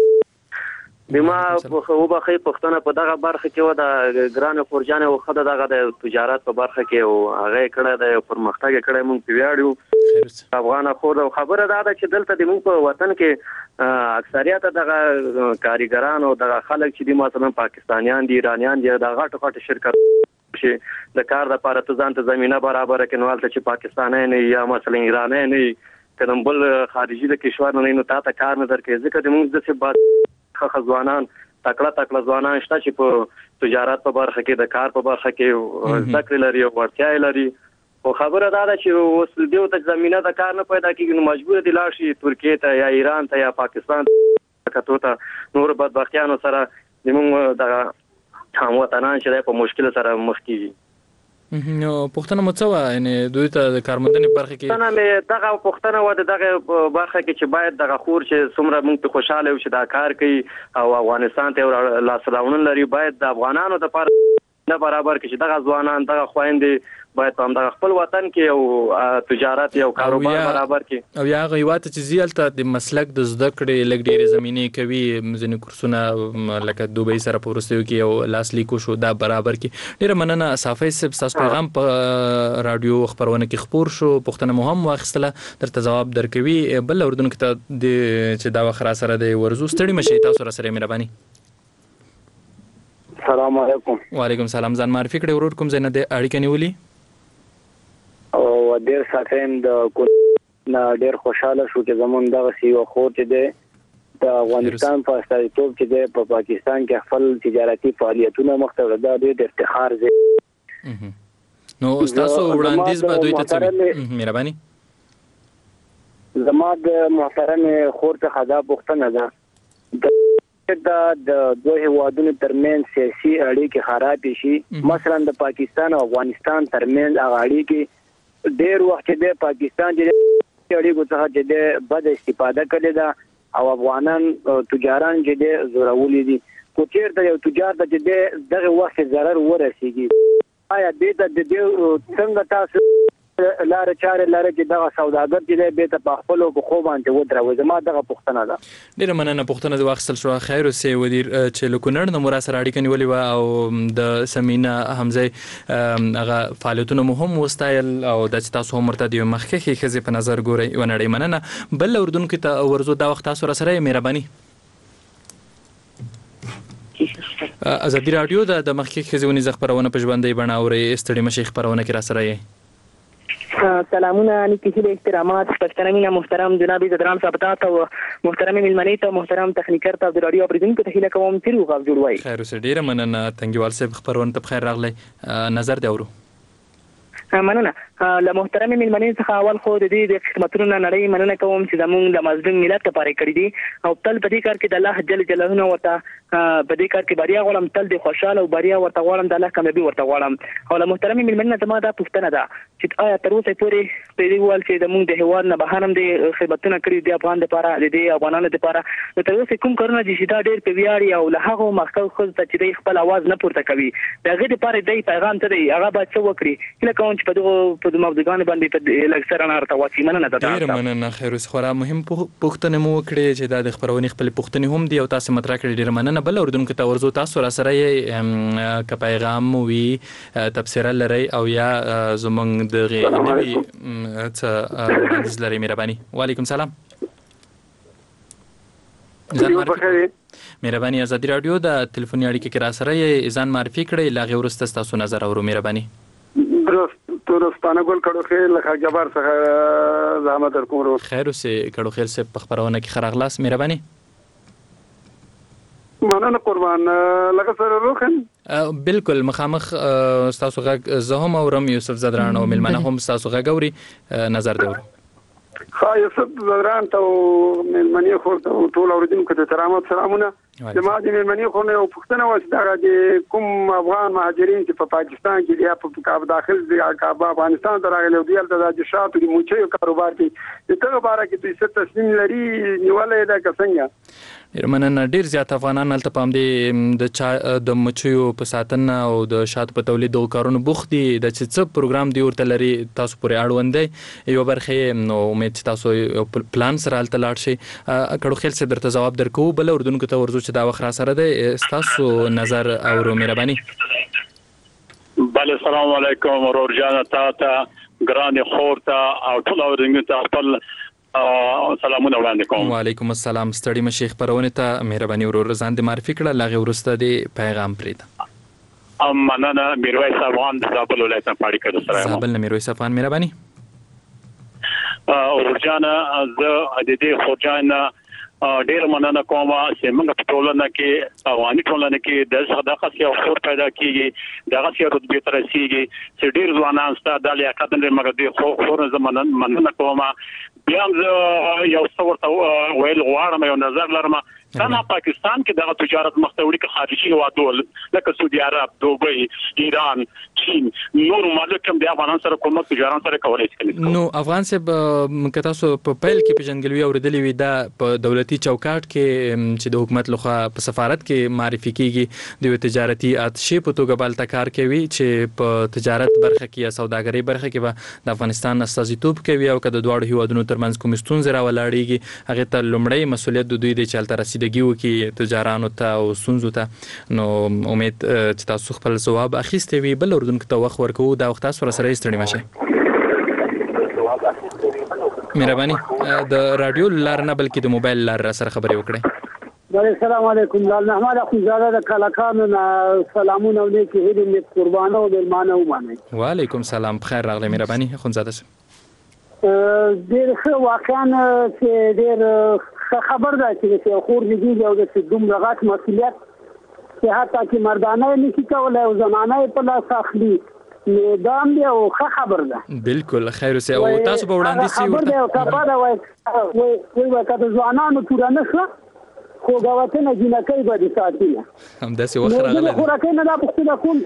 بما خو به خې پښتنه په دغه برخه کې و د ګران خورجان او خدای دغه د تجارت په برخه کې او هغه کړه د پرمختګ کړه مونږ پیوړو افغان خور او خبره ده چې دلته د مونږ په وطن کې اکثریت دغه کاریګران او دغه خلک چې د مثلا پاکستانیان دي ایرانیان دي د غټ غټ شرکت چې د کار لپاره ته ځان ته زمينه برابر کړي چې پاکستاني نه یا مثلا ایرانی نه کله بل خارجي د کشور نه نو تاسو کار نه درکې ځکه د مونږ د څه بات خخ ځوانان تکړه تکړه ځوانان شته چې په تجارت په برخه کې د کار په برخه کې ذکر لري او ورتیا لري او خبره دا ده چې اوس دیو ته زمينه د کار نه پیدا کیږي نو مجبور دي لاړ شي ترکیه ته یا ایران ته یا پاکستان ته ته نور بدبختیانو سره زموږ د هموطنان چې په مشکل سره مخ کیږي. نو پښتنه مڅوا یعنی دوی ته د کارمندنې برخه کې پښتنه مې دغه پښتنه و دغه برخه کې چې باید دغه خور چې څومره موږ ته خوشاله یو چې دا کار کوي او افغانستان ته لاسلاونه لري باید د افغانانو لپاره نه برابر کې چې دغه ځوانان دغه خويندې باید په دغه خپل وطن کې او تجارت او کاروبار برابر کې او یا غیوات چې زیالته د مسلک د زده کړې لګ ډېرې زمینه کوي ځینې کورسونه لکه دوبۍ سره پورستیو کې او لاس لیکو شو دا برابر کې ډېر مننه صافي صاحب تاسو پیغام په رادیو خبرونه کې خبر شو پښتنه مهم واخستله درته جواب درکوي بل اردن کې ته چې دا وخره سره د ورزو ستړي مشي تاسو سره مهرباني. السلام علیکم. وعلیکم السلام ځان معرفي کړئ ورور کوم ځای نه د اړیکه نیولې او ډیر ساتم د کو نه ډیر خوشاله شو چې زمون دغه سی او خو چې د افغانستان په استازیتوب چې د په پاکستان کې خپل تجارتي فعالیتونه مختلف ده ډیر افتخار دی. نو تاسو وړاندیز به دوی ته څه مهرباني زما د محترم خور ته خدا پښتنه ده دا د دوه هیوادونو ترمنځ سیاسي اړیکې خراب شي مثلا د پاکستان او افغانستان ترمنځ هغه اړیکې ډېر وخت د پاکستان د اړیکو څخه د بد استفاده کړي دا او افغانان تجاران چې د زورولې دي کو چیرته یو تجار د دغه وخت ضرر ورسیږي آیا د دې څنګه تاسو لار چارې لاره چې دغه سوداګر چې به ته په خپل او خو باندې ودروي زما دغه پښتنه ده. ډیره مننه پښتنه د واخصل شو خیر اوسې ودیر چې لکونړ نو مرا سره اړیکه نیولې و او د سمینا حمزه هغه فعالیتونه مهم وستایل او د تاسو مرته دی مخکې خزه په نظر ګوري ونړی مننه بل اردن کې ته ورزو دا وخت تاسو سره مهرباني. ازادي رادیو د مخکې خزونی خبرونه په ژوندۍ بڼه اوري استړي مشي خبرونه کې را سره یې سلامونه نیکه احترامات پښتنامینه محترم جناب زدران صاحب ته او محترم ملمنې ته محترم تخنیکر ته د رادیو اوریدونکو ته هیله کوم چې روغ جوړوي. خیر اوسه ډیره مننه تنګیوال صاحب خبرونه ته بخیر راغلی نظر دی اورو. مننه له محترم ملمنې څخه اول خو د دې د خدماتونو نړۍ مننه کوم چې زموږ د مظلوم ملت لپاره کړی دي او تل په دې کار کې د الله جل جلاله ورته په دې کار کې بریا غواړم تل د خوشاله او بریا ورته غواړم د الله کامیابی ورته غواړم او له محترم ملمنې ته ما دا پوښتنه ده چې آیا تر اوسه پورې په دې ول چې زموږ د هواد نه بهر هم د خدماتونه کړی دي افغان لپاره د دې افغانانو لپاره نو تر اوسه کوم کارونه دي چې دا ډېر په ویاړي او له هغه مخکې خو چې د خپل आवाज نه پورته کوي دا غي لپاره د پیغام ته دی هغه باید څه وکړي کله کوم چې په دغه په موضوعګان باندې په لکسر نه ارته واچي مننه ده. ډیر مننه خیر اوس خورا مهم پوښتنه مو وکړي چې دا د خبرونې خپل پوښتنې هم دي او تاسو مطرح کړی ډیر مننه بل اردن کې تورزو تاسو را سره یې ک پیغام وی تفسیر لري او یا زمونږ د نوی څه از لري مهرباني. وعلیکم سلام. مهرباني ازادي رادیو د ټلیفوني اړیکې کې را سره یې ځان معرفي کړئ لا غیر ورسته تاسو نظر اورو مهرباني. درست درستانه ګل کړو خیر لکه جبار څخه زحمت درکوم. خیر اوسې کړو خیر سه په خبرونه کې خراغلاس مهرباني. مننه قربان لکه سره روخن بالکل مخامخ تاسو غږ زه هم اورم یوسف زدران او ملمنه هم تاسو غږ اوري نظر دی خا یوسف زدران ته ملمنه خو ټول اوریدونکو ته ترامت سلامونه زما د ملمنه خو نه پښتنه وځ دا کوم افغان مهاجرین چې په پاکستان کې دي په کاب داخل دي کاب افغانستان ته راغلي او د د شاتو د موچي کاروبار کې دغه باره کې دوی ست تسلیم لري نیولې دا څنګه مننه ډیر زیات افغانان هلته پام دي د چا د مچیو په ساتنه او د شاتو په تولید او کارونو بوخت دي د چې څه پروګرام دی ورته لري تاسو پورې اړوند دی یو برخه نو امید تاسو پلان سره هلته لاړ شي کړو خیل څه درته جواب درکو بل اردوونکو ته ورزو چې دا وخت را سره دی تاسو نظر او مهرباني بله السلام علیکم ورور جان تاسو ګران خورته او ټول اردوونکو ته خپل سلامونه وړاندې کوم. وعلیکم السلام ستړي مشیخ پرونه ته مهرباني ورور ځان دې معرفي کړه لاغه ورسته دې پیغام پرېد ام مننه میرویس افغان د زابل ولایت نه پاړی کړو سره زابل نه میرویس افغان مهرباني ورجانه زه د دې خورجان ډیر مننه کوم چې موږ په ټولنه کې افغاني ټولنه کې د صداقت او خور پیدا کیږي دغه څه رتبه تر رسیدي چې ډیر ځوانان ستاسو د لیاقت لري مګر د خو خور زمانه مننه کوم بیا یو څو ورته ویل غواړم یو نظر لرم څنګه پاکستان کې دغه تجارت مختوړي کې خارجي هوادول لکه سعودي عرب دوبۍ ایران چین نور ممالک هم د افغانستان سره کوم تجارت سره کولای شي نو افغان سب مکه تاسو په پیل کې پیژنګلوي اوریدلې وي دا په دولتي چوکاټ کې چې د حکومت لخوا په سفارت کې معرفي کیږي د تجارتي اتشي په توګه بل کار کوي چې په تجارت برخه کې یا سوداګرۍ برخه کې به د افغانستان استازیتوب کوي او کله دواړو هیوادونو ترمنځ کوم ستونزې راولاړيږي هغه ته لومړی مسولیت د دوی د چلته رسیدګي وکي تجارانو ته او سنځو ته نو امید چې تاسو خپل جواب اخیستې وي بل اردوونکو ته وخت ورکو دا وخت تاسو سره ستړي مشه مهرباني د رادیو لار نه بلکې د موبایل لار سره خبرې وکړئ السلام علیکم لال محمد اخوزاده د کلاکانو سلامونه او نیکی هدیه قربانو او ملمانه ومنه وعلیکم سلام بخیر راغلی مهرباني اخوزاده ډیر ښه واقعا چې ډیر خبر ده چې خور دې او د دومره غاټ مسؤلیت چې حتی چې مردانه نشي کولای او زمانه په لاس اخلي نو دا هم یو ښه خبر ده بالکل خیر اوسه او تاسو به وړاندې سي خبر ده او کپاده وای وای وای کته ځوانانو تورانه شو خو غوته نه جنکې به دي ساتي هم داسې وخت راغلی خو راکې نه دا پښتنه کوم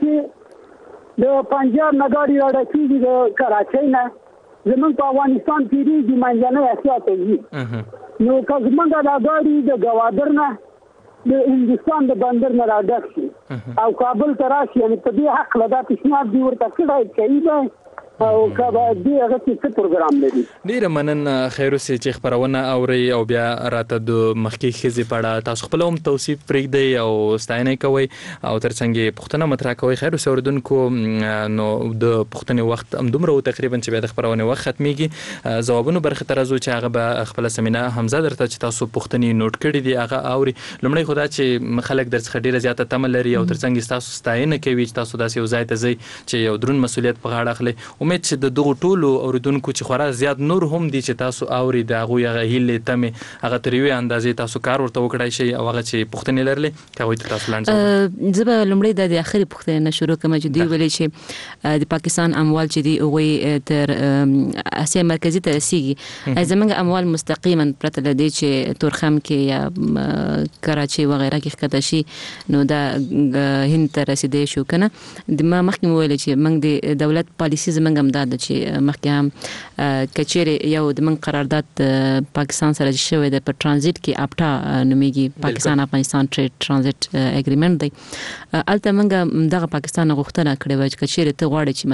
چې د پنجاب نګاډي راډکی د کراچۍ نه زمونږ په افغانستان کې دی د منځنۍ اسیا ته ځي نو که زمونږ د غاډي د گوادر نه د هندستان د بندر نه راډک شي او کابل ته راشي یعنی په دې حق له دا پیشنهاد دی ورته کړی کوي او کبا دې هغه څه پروګرام لري ډیر منن خیر اوسه چې خبرونه اوري او بیا راته د مخکې خزي پړه تاسو خپل هم توصیف پرېږدي او ستاینه کوي او ترڅنګ پښتنه مطرح کوي خیر اوسه اوردونکو نو د پښتنې وخت هم دومره تقریبا چې بیا د خبرونه وخت ختميږي جوابونو برخه ترازو چې هغه به خپل سمینه حمزه درته چې تاسو پښتنې نوٹ کړی دی هغه اوري لمړی خدا چې خلک درڅ ډیره زیاته تمل لري او ترڅنګ تاسو ستاینه کوي چې تاسو داسې وزای ته ځي چې یو درون مسولیت په غاړه اخلي امید چې د دغه ټولو اوریدونکو چې خورا زیات نور هم دي چې تاسو اوري د هغه یغه هیله تمه هغه تریوي اندازې تاسو کار ورته وکړای شي او هغه چې پښتنې لرلې کوي تاسو لاندې زبا لمړی د اخري پښتنې نشورو کوم چې دی ویلې چې د پاکستان اموال چې دی او تر اسیا مرکزی ته رسیږي زمونږ اموال مستقیما پرته لدی چې تورخم کې یا کراچي و غیره کې ښکته شي نو دا هند ته رسیدې شو کنه د ما مخکې ویل چې موږ د دولت پالیسي زمونږ هم دا چې مخکې هم کچېره یو د من قرارداد پاکستان سره شوی د په ترانزیت کې اپټا نوميږي پاکستان افغانستان ټریډ ترانزیت اګریمنت دی الته موږ دغه پاکستان غوښتنه کړې و چې کچېره ته غواړي چې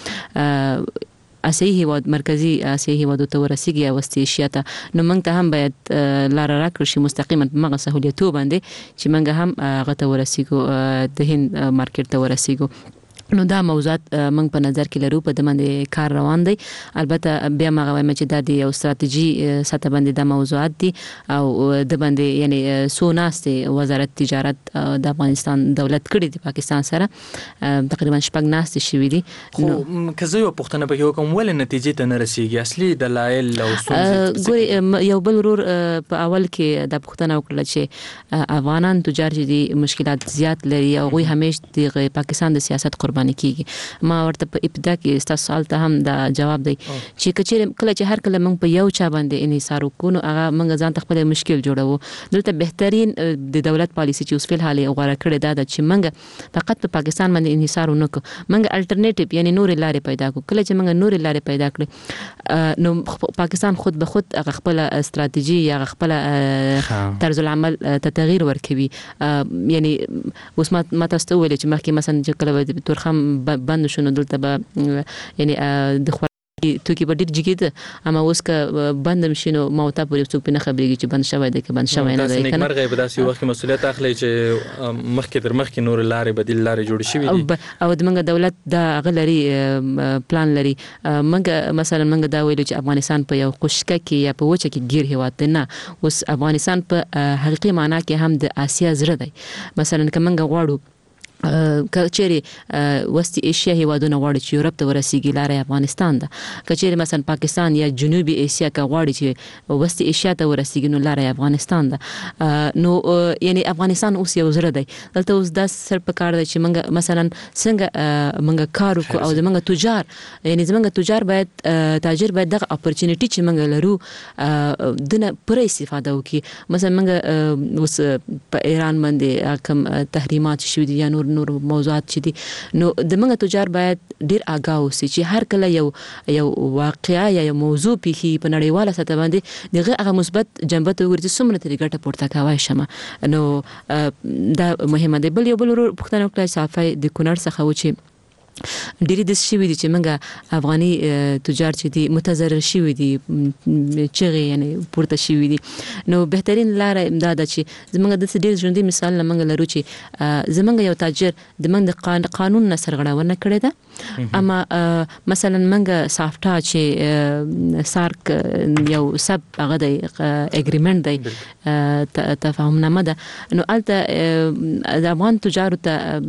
مثلا اسیه هیواد مرکزی اسیه هیواد ته ورسیږي او وستي ایشیا ته نو موږ ته هم باید لار راکړو شي مستقیما مغه سہولیتو باندې چې موږ هم غته ورسیږو د هند مارکیټ ته ورسیږو نو دا موضوعات موږ په نظر کې لرو په د باندې کار روان دی. البته بیا ما وایم چې دا د یو ستراتیژي سطح باندې د موضوعات دي او د باندې یعنی سوناسته وزارت تجارت د افغانستان دولت کړي د پاکستان سره تقریبا شپږ ناست شوې دي. نو کزه یو پښتنه به یو کوم ول نتیجې ته نه رسیږي اصلي دلایل او ګوري یو بل ورور په اول کې د پښتنه وکړه چې افغانان تجار دي مشکلات زیات لري او غوي همیش د پاکستان د سیاست قرباني کیږي. ما ورته په ابتدا کې تاسو سوال ته هم دا جواب دی چې کچېر کله چې هر کله موږ په یو چا باندې انحصار وکړو هغه موږ ځان ته خپل مشکل جوړو. دلته بهترین د دولت پالیسی چې اوس فل حال غوړه کړې دا د چې موږ فقط په پاکستان باندې انحصار ونکړو، موږ الټرنیټیو یعنی نور لارې پیدا کړو. کله چې موږ نور لارې پیدا کړې نو پاکستان خود به خود هغه خپل استراتیژي یا خپل طرز العمل ته تغییر ورکوي. یعنی اوس ما تاسو ته ویل چې مخکې مثلا چې کله تور هم بند شونه دلته به یعنی د توکی په ډیر جګید اما اوس که بند مشینو موته پورې څوک نه خبرېږي چې بند شوی دی که بند شوی نه دی. کنه مرغه په داسې وخت مسؤلیت اخلي چې مخکې تر مخکې نور لارې بدیل لارې جوړ شي او د منګه دولت دا غلري پلان لري. منګه مثلا منګه دا ویل چې افغانستان په یو خوشکه کې یا په وچه کې گیر هواد نه، اوس افغانستان په حقيقي معنی کې هم د آسیا زړه دی. مثلا که منګه غواړو کچېری وستي ایشیا هیوادونه غواړي چې یورپ ته ورسیږي لارې افغانستان ده. کچېری مثلا پاکستان یا جنوبي ایشیا کا غواړي چې وستي ایشیا ته ورسیږي نو لارې افغانستان ده. نو یعنی افغانستان اوس یو زړه دی. دلته اوس د سر په کار دی چې موږ مثلا څنګه موږ کار وکړو او زموږ تجار یعنی زموږ تجار باید تاجر باید دغه اپورچونټی چې موږ لرو دنه پر استفاده وکړي. مثلا موږ اوس په ایران باندې کوم تحریمات شوي دي یا نور نور موضوعات چې دي نو د موږ تجار باید ډیر آگاه اوسي چې هر کله یو یو واقعیا یا یو موضوع پیخي په نړیواله سطح باندې دغه هغه مثبت جنبه ته ورته څومره طریقه پورته کوي شمه. نو دا مهمه دی. بل یو بل پښتنه وکړه صافي د کونړ څخه و چې ډېری د شوی دي چې موږ افغاني تجار چې دي متضرر شوی دي چې یعنی پورته شوی دي. نو بهترین لار امداد چې زموږ د ډېر ژوندۍ مثال موږ لرو چې زموږ یو تاجر د موږ د قانون نه سرغړونه کړې ده اما مثلا موږ سافټا چې سارک یو سب هغه د اګریمنت دی تفاهمنامه ده. نو البته د افغان تجارت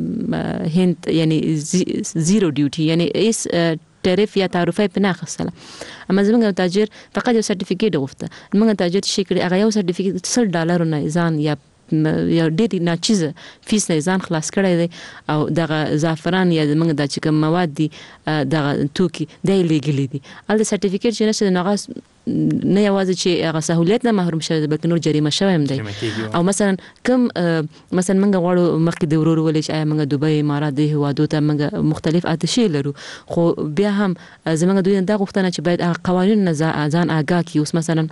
ته هند یعنی زیرو ډیوټي یعنی ایس ټریف یا تعرفه په ناخصله اما زموږ تاجر فقط یو سرټیفیکیټ غوښته. موږ تاجر شي کړی هغه یو سرټیفیکیټ سل ډالر نه ځان یا یا ډېر ناچیزه فیس نه ځان خلاص کړی دی او دغه زعفران یا موږ د چې کوم مواد دي دغه توکي دی لیګلی دي ال سرټیفیکیټ چې نشه ناغه نه یوازې چې هغه سہولیت نه محروم شوی بلکې نور جریمه شوی هم دی. او مثلا کوم مثلا موږ غواړو مخکې د ورور ولې چې موږ دوبۍ امارات د هوادو ته موږ مختلف آتشي لرو خو بیا هم زموږ دوی دا غوښتنه چې باید قوانین نه ځان آگاه کی. اوس مثلا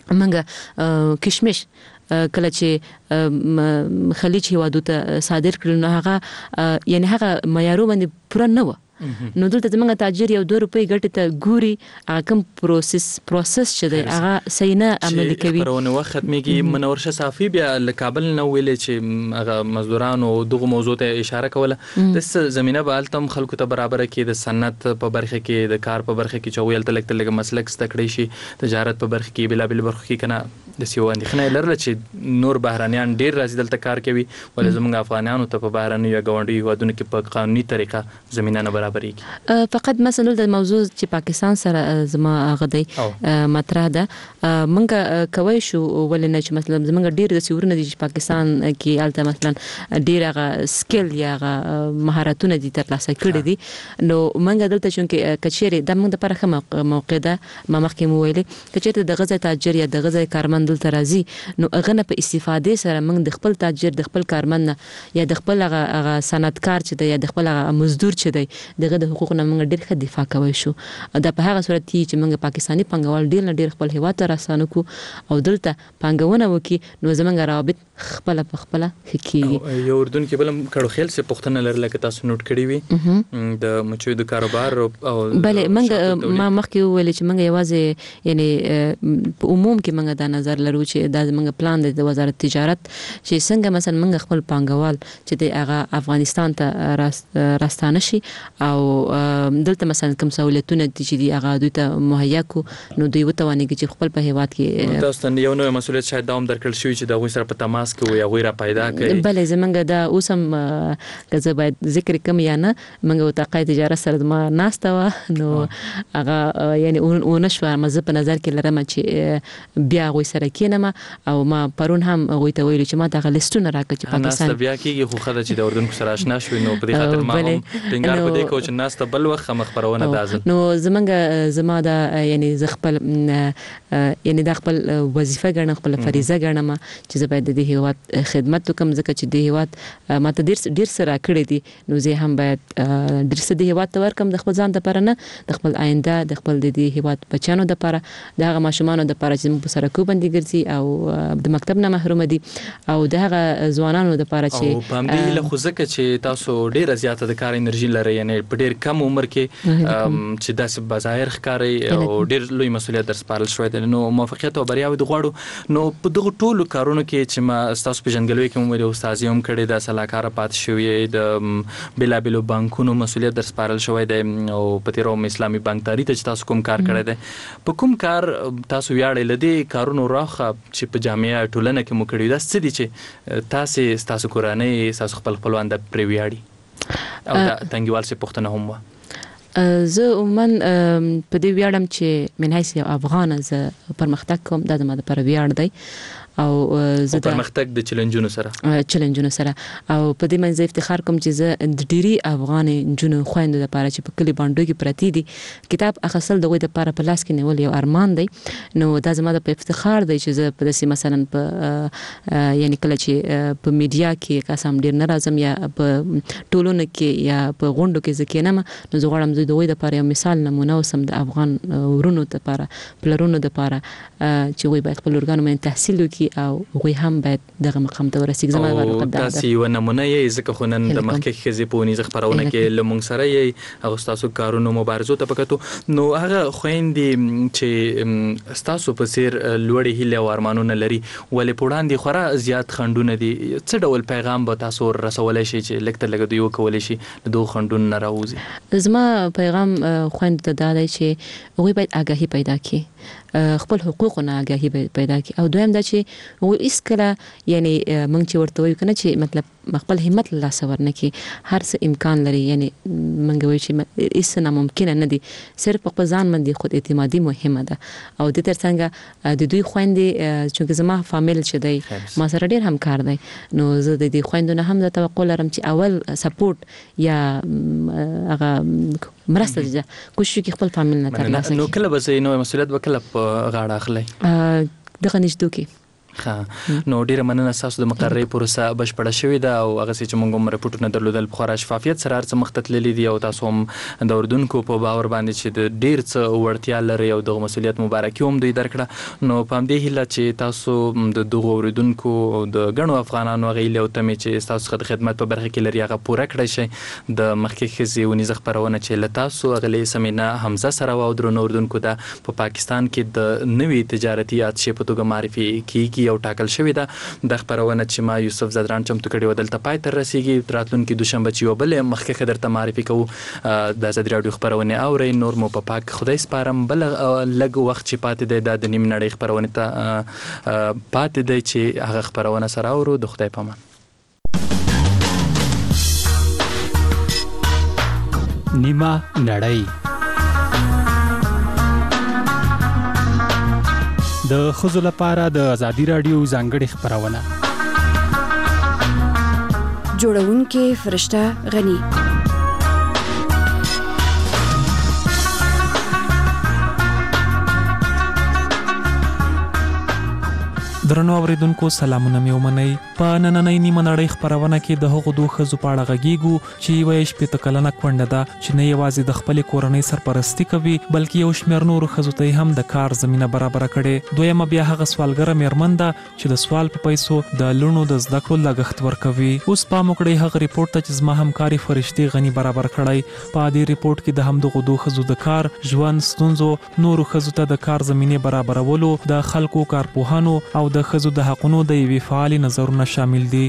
موږ کشمش کله چې خلیج هیوادو ته صادر کړل نو هغه یعنی هغه معیارو باندې پوره نه و. نو دلته زموږ تاجر یو دوه روپۍ ګټه ته ګوري کوم پروسس پروسس چې دی هغه صحیح نه عملي کوي. پرونه وخت ختميږي. منور شه صافي بیا له کابل نه ویلې چې هغه مزدورانو دغه موضوع ته اشاره کوله د زمينه به التم خلکو ته برابر کې د صنعت په برخه کې د کار په برخه کې چې ویل تلک تلک مسلک ستکړی شي تجارت په برخه کې بلا بل برخه کې کنه د سیو اندخنه لرله چې نور بهرانيان ډیر راځي دلته کار کوي ولې زموږ افغانانو ته په بهراني یا غونډي ودونه کې په قانوني طریقه زمينه نه فقط مثلا د موضوع چې پاکستان سره زما غدي مطرح ده منګه کوي شو ولنه چې مثلا زمونږ ډیر د سیورونه دي چې پاکستان کې الته مثلا ډیر هغه سکل یا مهارتونه دي ترلاسه کړي دي. نو منګه دلته چې کچېره د موږ د پرخه موقع ده ما مخکې مو ویلې کچېره د غزه تاجر یا د غزه کارمند دلته راځي نو هغه په استفاده سره موږ د خپل تاجر د خپل کارمند یا د خپل هغه صنعتکار چې دی یا د خپل مزدور چې دی دغه د حقوقو نه موږ ډیر ښه دفاع کوي شو. دا په هغه صورت کې چې موږ پاکستاني پنګوال ډیر نه ډیر خپل هیواد ته راسانو کو او دلته پنګونه وکي نو زمونږ روابط خپل په خپل خکېږي. یو اردن کې بلم کړو خیال سه پښتنه لرله که تاسو نوٹ کړی وي د مچو د کاروبار او بله موږ ما مخکې ویل چې موږ یوازې یعنی په عموم کې موږ دا نظر لرو چې دا موږ پلان دی د وزارت تجارت چې څنګه مثلا موږ خپل پانګوال چې د هغه افغانستان ته راستانه شي او دلته مثلا کوم سہولتونه چې دی هغه دوی ته مهیا کو نو دوی وتوانېږي چې خپل په هیواد کې تاسو ته یو نوې مسؤلیت شاید دوام درکړل شوی چې د غوي سره په تماس کې وي هغه را پیدا کړي. بله زمونږ دا اوسم که زه باید ذکر کوم یا نه موږ وتاقای تجارت سره ما ناسته وه نو هغه یعنی اونه شوه مزه په نظر کې لرم چې بیا هغوی سره کېنم او ما پرون هم هغوی ته ویلو چې ما دغه لیسټونه راکړه چې پاکستان ناسته بیا کېږي خو ښه ده چې د اردن سره اشنا شوي نو په دې خاطر ما هم ټینګار په دې کوم چې ناسته بل وخت هم خپرونه دا ځل نو زمونږ زما دا یعنی زه خپل یعنی دا خپل وظیفه ګڼم خپل فریضه ګڼم چې زه باید د دې هیواد خدمت وکم ځکه چې د هیواد ما ته ډیر ډیر سره کړی دي نو زه هم باید ډیر څه د هیواد ته ورکم د خپل ځان لپاره نه د خپل آینده د خپل د دې هیواد بچانو لپاره د هغه ماشومانو لپاره چې موږ په سرکو باندې ګرځي او د مکتب نه محروم دي او د هغه ځوانانو لپاره چې او په همدې له خو ځکه چې تاسو ډیره زیاته د کار انرژي لرئ یعنی په ډیر کم عمر کې چې داسې بظاهر ښکاري او ډیر لوی مسؤلیت در سپارل شوی دی نو موفقیت او بریاوې د غواړو نو په دغه ټولو کارونو کې چې ما تاسو پیژنګلوي کوم د استاد یم کړي د سلاکار پات شوی د بلا بلو بانکونو مسؤلیت در سپارل شوی دی او په تیرو اسلامي بانکداري ته چې تاسو کوم کار کړی دی په کوم کار تاسو ویاړئ له دې کارونو راخه چې په جامعه ټولنه کې مو کړي دا څه دي چې تاسو تاسو کورنۍ تاسو خپل خپلوان د پرې ویاړي او دا تنګیوال سي پښتنه هم و زه عموما په دې ویاړم چې من حیث یو افغان زه پرمختګ کوم دا زما لپاره ویاړ دی او زه د پرمختګ د چیلنجونو سره چیلنجونو سره او په دې منځ افتخار کوم چې زه د ډيري افغان جنو خويندو لپاره چې په کلی باندې کې پرتی دي کتاب اخصل دغه لپاره په لاس کې نیول یو ارمان دی نو دا زما د افتخار دی چې زه په داسې مثلا په یعنی کله چې په میډیا کې قسم ډیر ناراضم یا په ټولنه کې یا په غونډو کې ځکینم نو زه غواړم زه دغه لپاره یو مثال نمونه وسم د افغان ورونو لپاره پلرونو لپاره چې وي باید خپل ورګانو من تحصیل وکړي او غوی هم باید دغه مقام ته ورسیږي زما او تاسو یو نمونه یې ځکه خو نن د مخکې خزي په ونیزه خبرونه کې لمونږ سره یې هغه تاسو کارونو مبارزو ته پکاتو نو هغه خويندې چې تاسو په سیر لوړې هیله او ارمانونه لري ولې پوړاندې خورا زیات خندونه دي څه ډول پیغام به تاسو رسولای شي چې لکه لګ دوی وکولای شي د دوه خندون نه راوځي زما پیغام خويند ته دا دی چې غوی باید آگاهی پیدا کړي خپل حقوق نه آگاهی پیدا کړي او دویم دا چې و اس کله یعنی موږ چې ورته وایو کنه چې مطلب خپل همت لا سور نه کی هر څه امکان لري یعنی موږ وایو چې هیڅ نه ممکن نه دي صرف په ځان باندې خود اعتمادي مهمه ده او د ترڅنګ د دوی خويندې چې زما فامیل چې دی ما سره ډیر همکار دی نو زه د دې خويندو نه هم د توقع لرم چې اول سپورټ یا هغه مرسته دي کوشش کوي خپل فامیل نه ترلاسه کړي نو کله به زه نو مسؤلیت وکړه په غاړه اخلي دغه نشدو کې ښه نو ډیره مننه تاسو د مقررې پروسه بشپړه شوې ده او هغه چې موږ هم رپورټونه درلودل په خورا شفافیت سره هر څه مختتللي دي او تاسو هم د اردوونکو په باور باندې چې د ډیر څه وړتیا لري او د مسؤلیت مبارکي هم دوی درکړه نو په همدې هیله چې تاسو د دغه اردوونکو او د غنو افغانانو غیله او تمه چې تاسو د خدمت په برخه کې لري هغه پوره کړئ شي د مخکې خزي ونیزه خبرونه چې لتاسو غلې سمینا حمزه سره او درنو اردوونکو د په پاکستان کې د نوې تجارتي اتشې په توګه معرفي کیږي او ټاکل شوی ده د خبرونه چې ما یوسف زدران چمتو کړي ودلته پای تر رسیدي راتلونکي دوشنبه چې وبل مخکې خبر ته معرفي کوو د زد رادیو خبرونه اوري نور مو په پاک خدای سپارم بل لګ وخت چې پاتې دی د نیم نړۍ خبرونه ته پاتې دی چې هغه خبرونه سره اورو د خدای پامان نیمه نړۍ د ښځو لپاره د ازادي راډیو ځانګړې خبرونه جوړونکې فرشته غني درنو اوریدونکو سلامونه مې ومنئ. په نننۍ نیمه نړۍ خپرونه کې د هغو دوه ښځو په اړه غږیږو چې یوه یې شپېته کلنه کونډه ده چې نه یوازې د خپلې کورنۍ سرپرستي کوي بلکې یو شمېر نورو ښځو ته یې هم د کار زمینه برابره کړې. دویمه بیا هغه سوالګره میرمن ده چې د سوال په پیسو د لوڼو د زده کړو لګښت ورکوي. اوس پام وکړئ هغه ریپورت ته چې زما همکاري فرشتي غني برابر کړی. په دې ریپورت کې د همدغو دوه ښځو د کار ژوند ستونزو، نورو ښځو ته د کار زمینه برابرولو، د خلکو کارپوهانو او د ښځو د حقونو د یوې فعالې نظرونه شامل دي.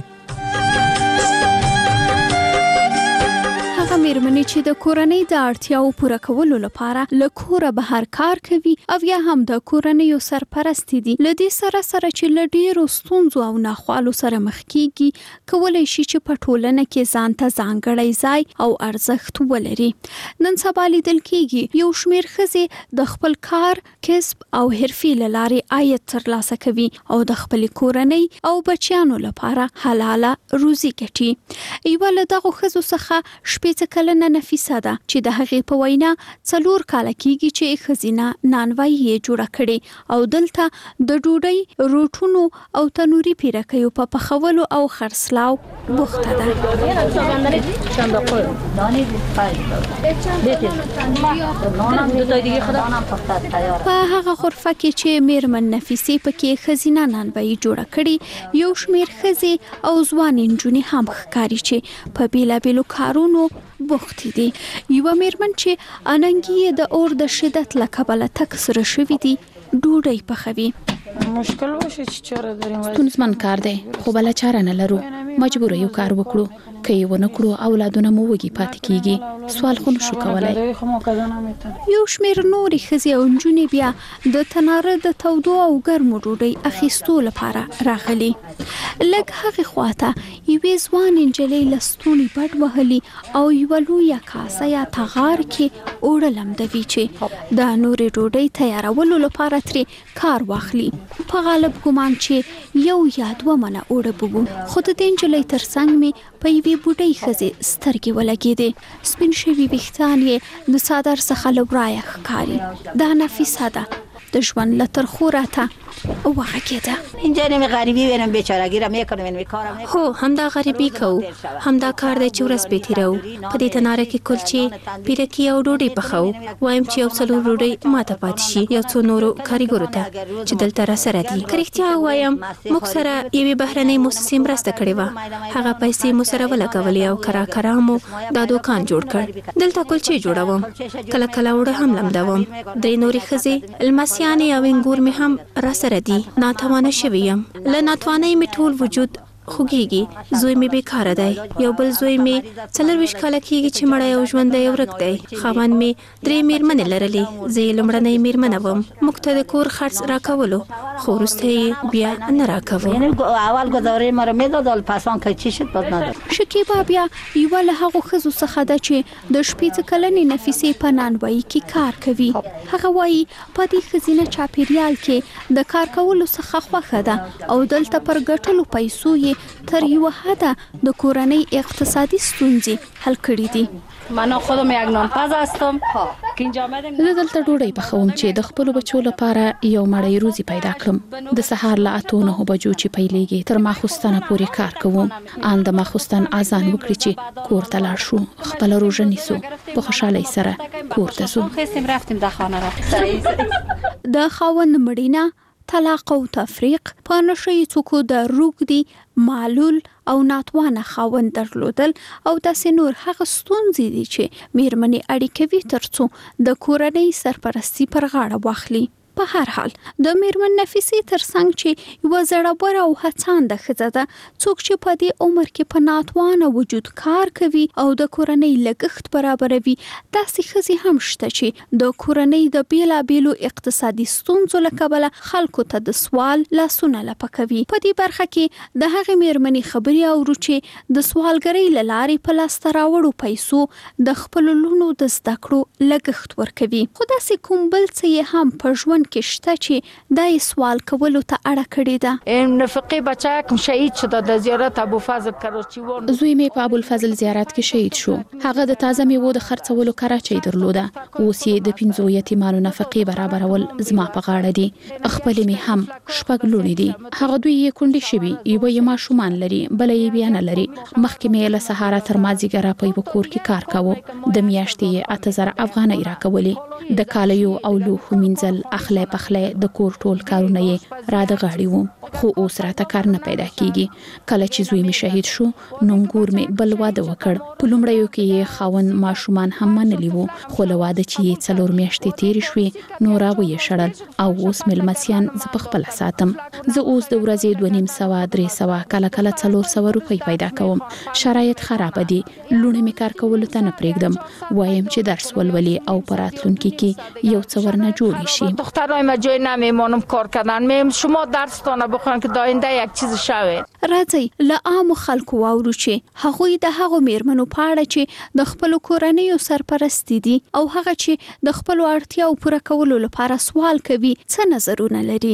میرمنې چې د کورنۍ د اړتیاو پوره کولو لپاره له کوره بهر کار کوي او یا هم د کورنۍ سرپرست دي، لدې سره سره چې له ډېرو ستونزو او ناخوالو سره مخ کیږي، کولای شي چې په ټولنه کې ځان ته ځانګړی ځای او ارزښت ولري. نن سبا لیدل کیږي یو شمېر ښځې د خپل کار، کسب او حرفې له لارې عاید ترلاسه کوي او د خپل کورنۍ او بچیانو لپاره حلاله روزي ګټي. یوه له دغو ښځو څخه شپېته کلنه نفیسه ده چې د هغې په وینا څلور کاله کېږي چې ښځینه نانوایي یې جوړه کړې او دلته د ډوډۍ، روټونو او تنوري پیرکیو په پخولو او خرڅلاو بوخته ده. په هغه غرفه کې چې میرمن نفیسې پکې ښځینه نانوایي جوړه کړې، یو شمېر ښځې او ځوانې نجونې هم ښکاري چې په بیلابیلو کارونو بوخت دي. یوه میرمن چې اننګي د اور د شدت له کبله تک سره شوې دي ډوډۍ پخوي. مشکل وشي چې چاره دریم ستونزمن کار دی خو بل چاره نه لرو، مجبور یو کار وکړو، که یې ونه کړو اولادونه مو وږي پاتې کیږي، سوال خو نشو کولای. یو شمېر نورې ښځې او نجونې بیا د تناره د تودو او ګرمو ډوډۍ اخیستو لپاره راغلي. لږ هغې خواته یوې ځوانې نجلۍ له ستوني بډ وهلي او یوه لویه کاسه یا تغار کې اوړه لمدوي چې د نورې ډوډۍ تیارولو لپاره ترې کار واخلي. په غالب ګمان چې یو یا دوه منه اوړه به وو، خو د دې نجلۍ تر څنګ مې په یوې بوډۍ ښځې سترګې ولګېدې. سپین شوي ویښتان یې د څادر څخه له ورایه ښکاري. دا نفیسه ده، د ژوند له ترخو راته وغږېده. اینجا نمی غریبی وینم بیچارگی را میکنم این کارم. هو همدا غریبی کو، همدا کار دی چې ورځ به تیرو. په دې تناره کې کلچې، پیرکی او ډوډۍ پخاو. وایم چې یو څلور ډوډۍ ماته پاتې شي یو څو نورو کاریګرو ته چې دلته را سره دي. که رښتیا ووایم موږ سره یوې بهرنۍ موسسې مرسته کړې وه، هغه پیسې مو سره ولګولې او کرا کرا مو دا دوکان جوړ کړ. دلته کلچې جوړوم، کله کله اوړه هم لمدوم. درې نورې ښځې لمسیانې او انګور مې هم را سره دي. ناتوانه شوی یم، له ناتوانۍ مې ټول وجود خوږیږي. زوی مې بیکاره دی، یو بل زوی مې څلرویشت کاله کېږي چې مړی او ژوندی ورک دی. خاوند مې درې میرمنې لرلې، زه یې لومړنۍ میرمنه وم. موږ ته د کور خرڅ راکولو، خو وروسته یې بیا نه راکوو. اول گزارې ما رو میداد ول پسان که چی شد بد نداد. شکیبا بیا یوه له هغو ښځو څخه ده چې د شپېته کلنې نفیسې په نانوایي کې کار کوي. هغه وایي په دې ښځینه چاپیریال کې د کار کولو څخه خوښه ده او دلته پر ګټلو پیسو یې تر یوه حده د کورنۍ اقتصادي ستونزې حل کړې دي. من خودم یک نانپز هستم که اینجا آمدم. زه دلته ډوډۍ پخوم چې د خپلو بچو لپاره یو مړۍ روزي پیدا کړم. د سهار له اتو نهو بجو چې پیلېږي تر ماخوستنه پورې کار کوم. ان د ماخوستن اذان وکړي چې کور ته لاړ شو، خپله روژه نیسو، په خوشحالۍ سره کور ته ځو. رفتیم در خانه رفتیم. د خاوند مړینه، طلاق او تفریق، په نشه‌یي توکو د روږدي، معلول او ناتوانه خاوند درلودل او داسې نور هغه ستونزې دي چې میرمنې اړې کوي ترڅو د کورنۍ سرپرستی پر غاړه واخلي. په هر حال د میرمن نفیسې ترڅنګ چې یوه زړوره او هڅانده ښځه ده، څوک چې په دې عمر کې په ناتوانه وجود کار کوي او د کورنۍ لګښت برابروي، داسې ښځې هم شته چې د کورنۍ د بیلابیلو اقتصادي ستونزو له کبله خلکو ته د سوال لاسونه لپه کوي. په دې برخه کې د هغې میرمنې خبرې اورو چې د سوالګرۍ له لارې په لاسته راوړو پیسو د خپلو لوڼو د زده کړو لګښت ورکوي. خو داسې کوم بل څه یې هم په ژوند کې شته چې دای سوال کولو ته اړه کړې ده. نفقه بچاکم شهید شد د زیارت ابو فضل کراچیوان. زوی می په ابو الفضل زیارت کې شهید شو. هغه د تازه میوو د خرڅولو کراچۍ درلوده. اوس یې د پنځو یتیمانو نفقه برابرول زما په غاړه دي. خپل می هم شپږ لونی دي. هغه دوی یې کونډې شوي، یو یې ماشومان لري، بل یې بیا نه لري. مخکې مې له سهار تر مازیګره په یو کور کې کار کاوه. د میاشتې اته زره افغانۍ راکولې. د کالیو او لوښو مینځل، اخلی پخلی، د کور ټول کارونه یې را د غاړې وو. خو اوس راته کار نه پیدا کیږي. کله چې زوی می شهید شو نو ګور می بل واده وکړ. په لومړیو کې یې خاون ماشومان هم منلی وو، خو له واده چې څلور میاشتې تیر شوې نو را وې شړل او اوس ملمسیان ز په خپل ساتم. زه اوس د ورځې دوه نیم سوه درې سوه کله کله څلور سوه روپۍ پیدا کوم. شرایط خراب دي، لونه می کار کولو ته نه پرېږدم. وایم چې درس ولولي او په راتلونکي کې یو څه ورنه جوړ شي. دخترای ما جای نمیمانم کار کردن. میم شما درستان بخونن که داینده یک چیز شوه. راځي له عام خلکو واورو چې هغوی د هغو میرمنو په اړه چې د خپل کورنیو سرپرستی دي او هغه چې د خپل اړتیاو پوره کولو لپاره سوال کوي څه نظرونه لري.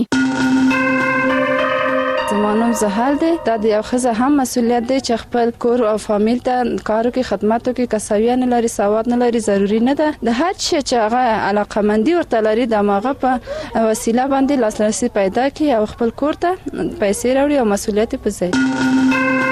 زمانم زهر ده دا د یو ښځه هم مسؤلیت دی چې خپل کور او فامیل ته کارو کې خدماتو کې کسویه نه لري، سواد نه لري، ضروری نه ده د هر شي چې هغه علاقمندي ورته لري د هغه په وسیله باندې لاسرسي پیدا کړي او خپل کور ته پیسې راوړي او مسؤلیت په ځای.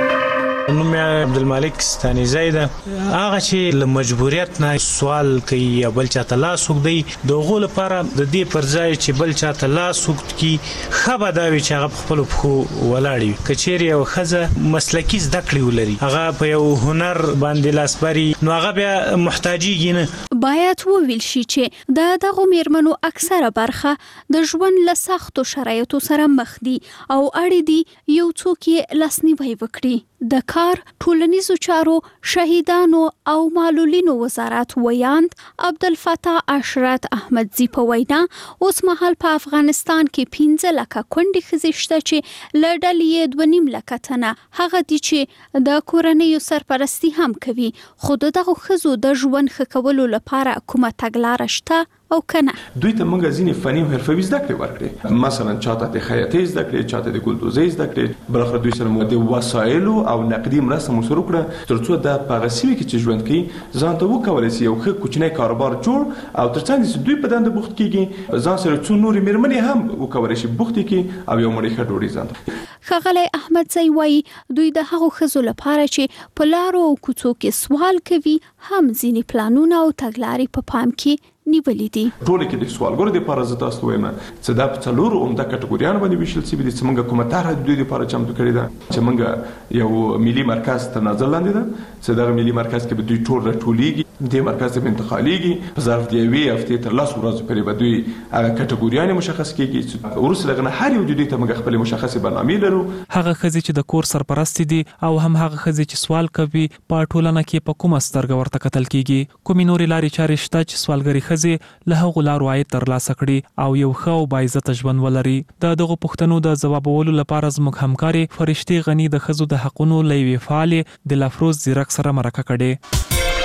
نوم یې عبدالمالک ستانیزی ده. هغه چې له مجبوریت نه سوال کوي یا بل چاته لاس اوږدوي، د هغو لپاره د دې پر ځای چې بل چاته لاس اوږد کړي ښه به دا وي چې هغه په خپلو پښو ولاړ وي. که چیرې یوه ښځه مسلکي زده کړې ولري، هغه په یو هنر باندې لاس بري، نو هغه بیا محتاجیږي نه. باید وویل شي چې د دغو میرمنو اکثره برخه د ژوند له سختو شرایطو سره مخ دي او اړ دي یو څوک یې لاسنیوی وکړي. د کار، ټولنیزو چارو، شهیدانو او معلولینو وزارت ویاند عبدالفتاح اشرت احمدزی په وینا اوس مهال په افغانستان کې پنځه لکه کونډې ښځې شته چې له ډلې یې دوه نیم لکه تنه هغه دي چې د کورنیو سرپرستی هم کوي. خو د دغو ښځو د ژوند ښه کولو لپاره کومه تګلاره شته او کنه؟ دوی ته موږ ځینې فني او حرفوي زده کړې ورکړې. مثلا چاته د خیاطۍ زده کړې، چاته د ګلدوزۍ زده کړې. بل اخر دوی سره موږ د وسایلو او نقدي مرسته مو سره وکړه ترڅو د په غسیوي کې چې ژوند کوي ځان ته وکولای شي یو ښه کوچنی کاروبار جوړ او ترڅنګ چې دوی په دنده بوخت کیږي ځان سره څو نورې میرمنې هم وکولای شي بوخت کړي او یو مړی ښه ډوډۍ ځان ته. ښاغلی احمدزی وایي دوی د هغو ښځو لپاره چې په لارو او کوڅو کې سوال کوي هم ځینې پلانونه او تګلارې په پام کې نیولې دي. ټول کې د سوالګرو د لپاره زه تاسو وایم چې دا په څلورو عمده کټګوریانو باندې ویشل شوي دي چې موږ کومه طرحه د دوی لپاره چمتو کړې ده چې موږ یو ملي مرکز تر نظر لاندې ده چې دغه ملي مرکز کې به دوی ټول راټولیږي، دې مرکز ته انتقالیږي، په ظرف د یوې هفتې تر لسو ورځو پورې به دوی هغه کټګوریانې مشخص کیږي چې وروسته له هغه نه هر یو دوی ته موږ خپلې مشخصې برنامې لرو. هغه ښځې چې د کور سرپرستې دي او هم هغه ښځې چې سوال کوي په ټولنه کې په کومه سترګه ورته کتل کیږي؟ کومې نورې لارې چارې شته چې سوالګرې ښځې له هغو لارو عاید ترلاسه کړي او یو ښه او باعزته ژوند ولري؟ د دغو پوښتنو د ځوابولو لپاره زموږ همکارې فرشتې غني د ښځو د حقونو له یوې فعالې دلافروز زیرک سره مرکه کړې.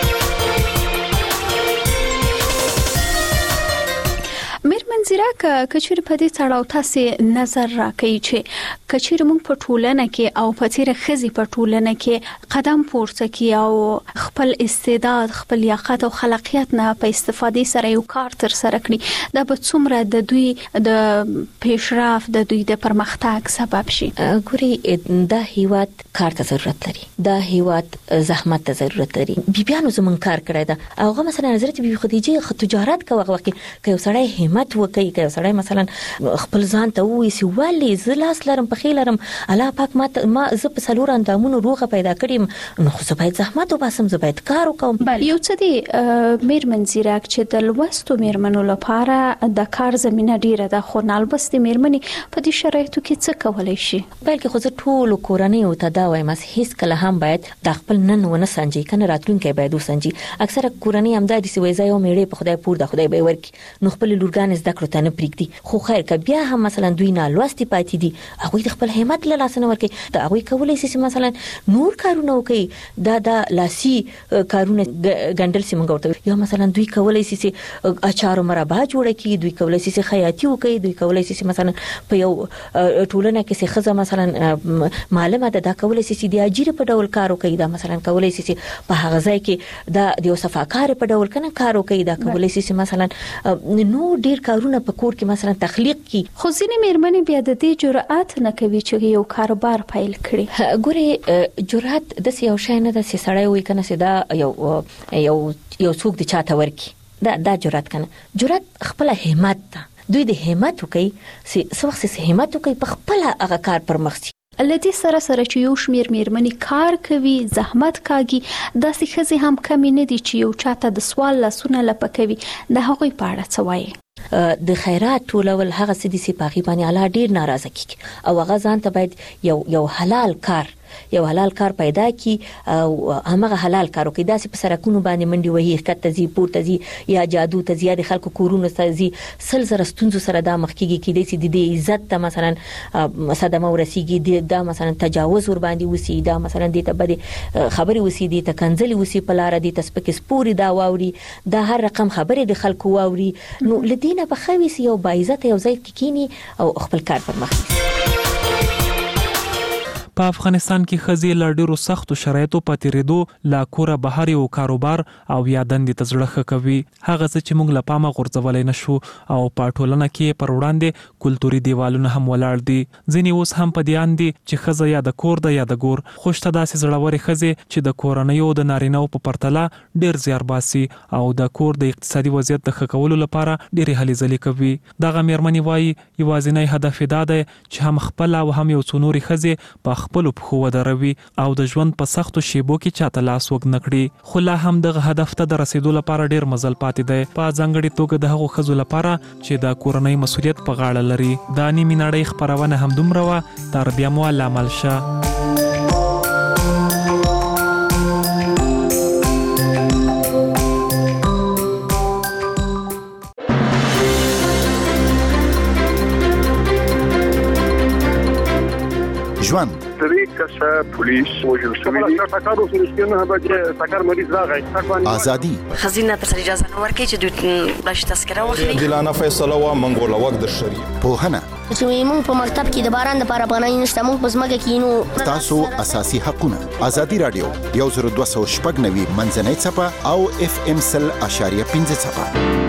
میرمن زیرک کچیر په دې تړاو تاسو نظر راکړئ چې کچیر موږ په ټولنه کې او په تیر خزي په ټولنه کې قدم پورته کړي او خپل استعداد، خپل لیاقت او خلاقیت نه په استفادې سره یو کار تر سره کړي، دا به څومره د دوی د پیشرفت، د دوی د پرمختګ سبب شي؟ ګوري دا هیواد کار ته ضرورت لري، دا هیواد زحمت ته ضرورت لري. بیبيانو زمون کار کړی دا او هغه مثلا حضرت بیبي خدیجه خ تجارت کوي وخت کې یو سړی همت وکړي، که یو سړی مثلا خپل ځان ته وایي ولی زه لاس لرم پښې لرم، الله پاک ما ما زه په څلور اندامونو روغه پیدا کړم، نو خو زه باید زحمت وباسم، زه باید کار وکړم. یو څه دی میرمن زیرک چې د لوستو میرمنو لپاره د کار زمینه ډیره ده، خو نالوستې میرمنې په دې شرایطو کې څه کولای شي؟ بلکې خو زه ټولو کورنیو ته دا وایم هیڅ کله هم باید د خپل نن ونه سنجي، کنه راتلونکی باید وسنجي. اکثره کورنۍ همدا دي چې وایي زه یو میړې په خدای پور د خدای به ورکړي، نو خپل لورګانې زده کړو ته ته نه پریږدي. خو خیر که بیا هم مثلا دوی نه لوستي پاتې دي هغه د خپل همت له لاسه نه ورکړي دا هغه کولای شي مثلا نور کارونه وکړي دا د لاسي کارونه ګندل سي موږ ورته یا مثلا دوی کولای شي اچار مربع جوړ کړي دوی کولای شي خیاطي وکړي دوی کولای شي مثلا په یو ټولنه کې څه خزه مثلا معلومه ده دا کولای شي د اجیر په ډول کار وکړي دا مثلا کولای شي په هغه ځای کې دا د صفاکار په ډول کنه کار وکړي دا کولای شي مثلا نو ډیر کارونه په کور کې مثلا تخلیق کی. خو ځینې میرمنې بیا د دې جرأت نه کوي چې یو کاروبار پیل کړي. ګوره جرأت د یو شی نه د سړی وي کنه چې دا یو یو یو څوک د چاته ورکی دا دا جرأت کنه. جرأت خپل همت ده. دوی د همت وکي څه وخت څه همت وکي په خپل هغه کار پر مخ شي. لدی سره سره چې یو شمیر میرمنې کار کوي زحمت کاږي داسې ښځې هم کمی نه دي چې یو چاته د سوال لاسونه لپکوي. د هغوی په اړه څه وایي؟ د خیرات ټولول هغه څه دي چې پاغي باندې الله ډیر ناراضه کیږي او هغه ځان ته باید یو یو حلال کار یو حلال کار پیدا کی او هغه حلال کارو کې داسې په سرکونو باندې منډي وهي کته زی پورته زی یا جادو ته زیاده خلکو کورونه سازي سل زره ستونزو سره دا مخ کیږي کې د دې د عزت ته مثلا صدمه ورسیږي دا مثلا تجاوز ور باندې وسی دا مثلا د ته بده خبري وسی د ته کنځلي وسی په لار د تسپک سپوري دا واوري دا هر رقم خبره د خلکو واوري نو لدینه په خوي سي او باعزت یو ځای کې کینی او خپل کار پر مخ په افغانستان کې خزي لړډیرو سختو شرایطو پاتې ریدو لا کوره بهر یو کاروبار او یا دندې ته زړه کوي هغه څه چې موږ له پامه غورځولای نشو او په ټولنه کې پر وړاندې کلتوري دیوالونه هم ولاړ دي. ځینې اوس هم په دیان دي چې خزه یا د کور د یا د ګور خوشته داسې زړوري خزي چې د کورنۍ او د نارینه‌و په پرتله ډیر زیار باسي او د کور د اقتصادي وضعیت د ښه کولو لپاره ډېرې هلې ځلې کوي. دغه میرمنې وایي یوازینی هدف دا دی چې هم خپل او هم یو څو نورې خزي په خپل په ودروي او د ژوند په سختو شیبو کې چاته لاس وګ نکړي. خو لا هم دغه هدف ته د رسیدو لپاره ډیر مزل پاتې دی په ځانګړي توګه د هغو خزو لپاره چې د کورنۍ مسؤلیت په غاړه لري. دا نیمه نړۍ خبرونه هم دومره و تر بیا مو عمل شه. ژوند طریق کسا پولیس وجل شوی دی سکارو سرسکینه به سکار مریض راغی ازادي خزینه تر اجازه نه ورکړي چې دوی بلش تذکره واخلي دلانه فیصله وا منګول وخت د شری په هنه چې موږ په مکتب کې د باران د لپاره بنای نشته موږ په ځمکه کې نو تاسو اساسي حقونه ازادي رادیو یو زر دوه سوه شپږ نوي منځنۍ صفه او اف ام سل اشاریه پنځه صفه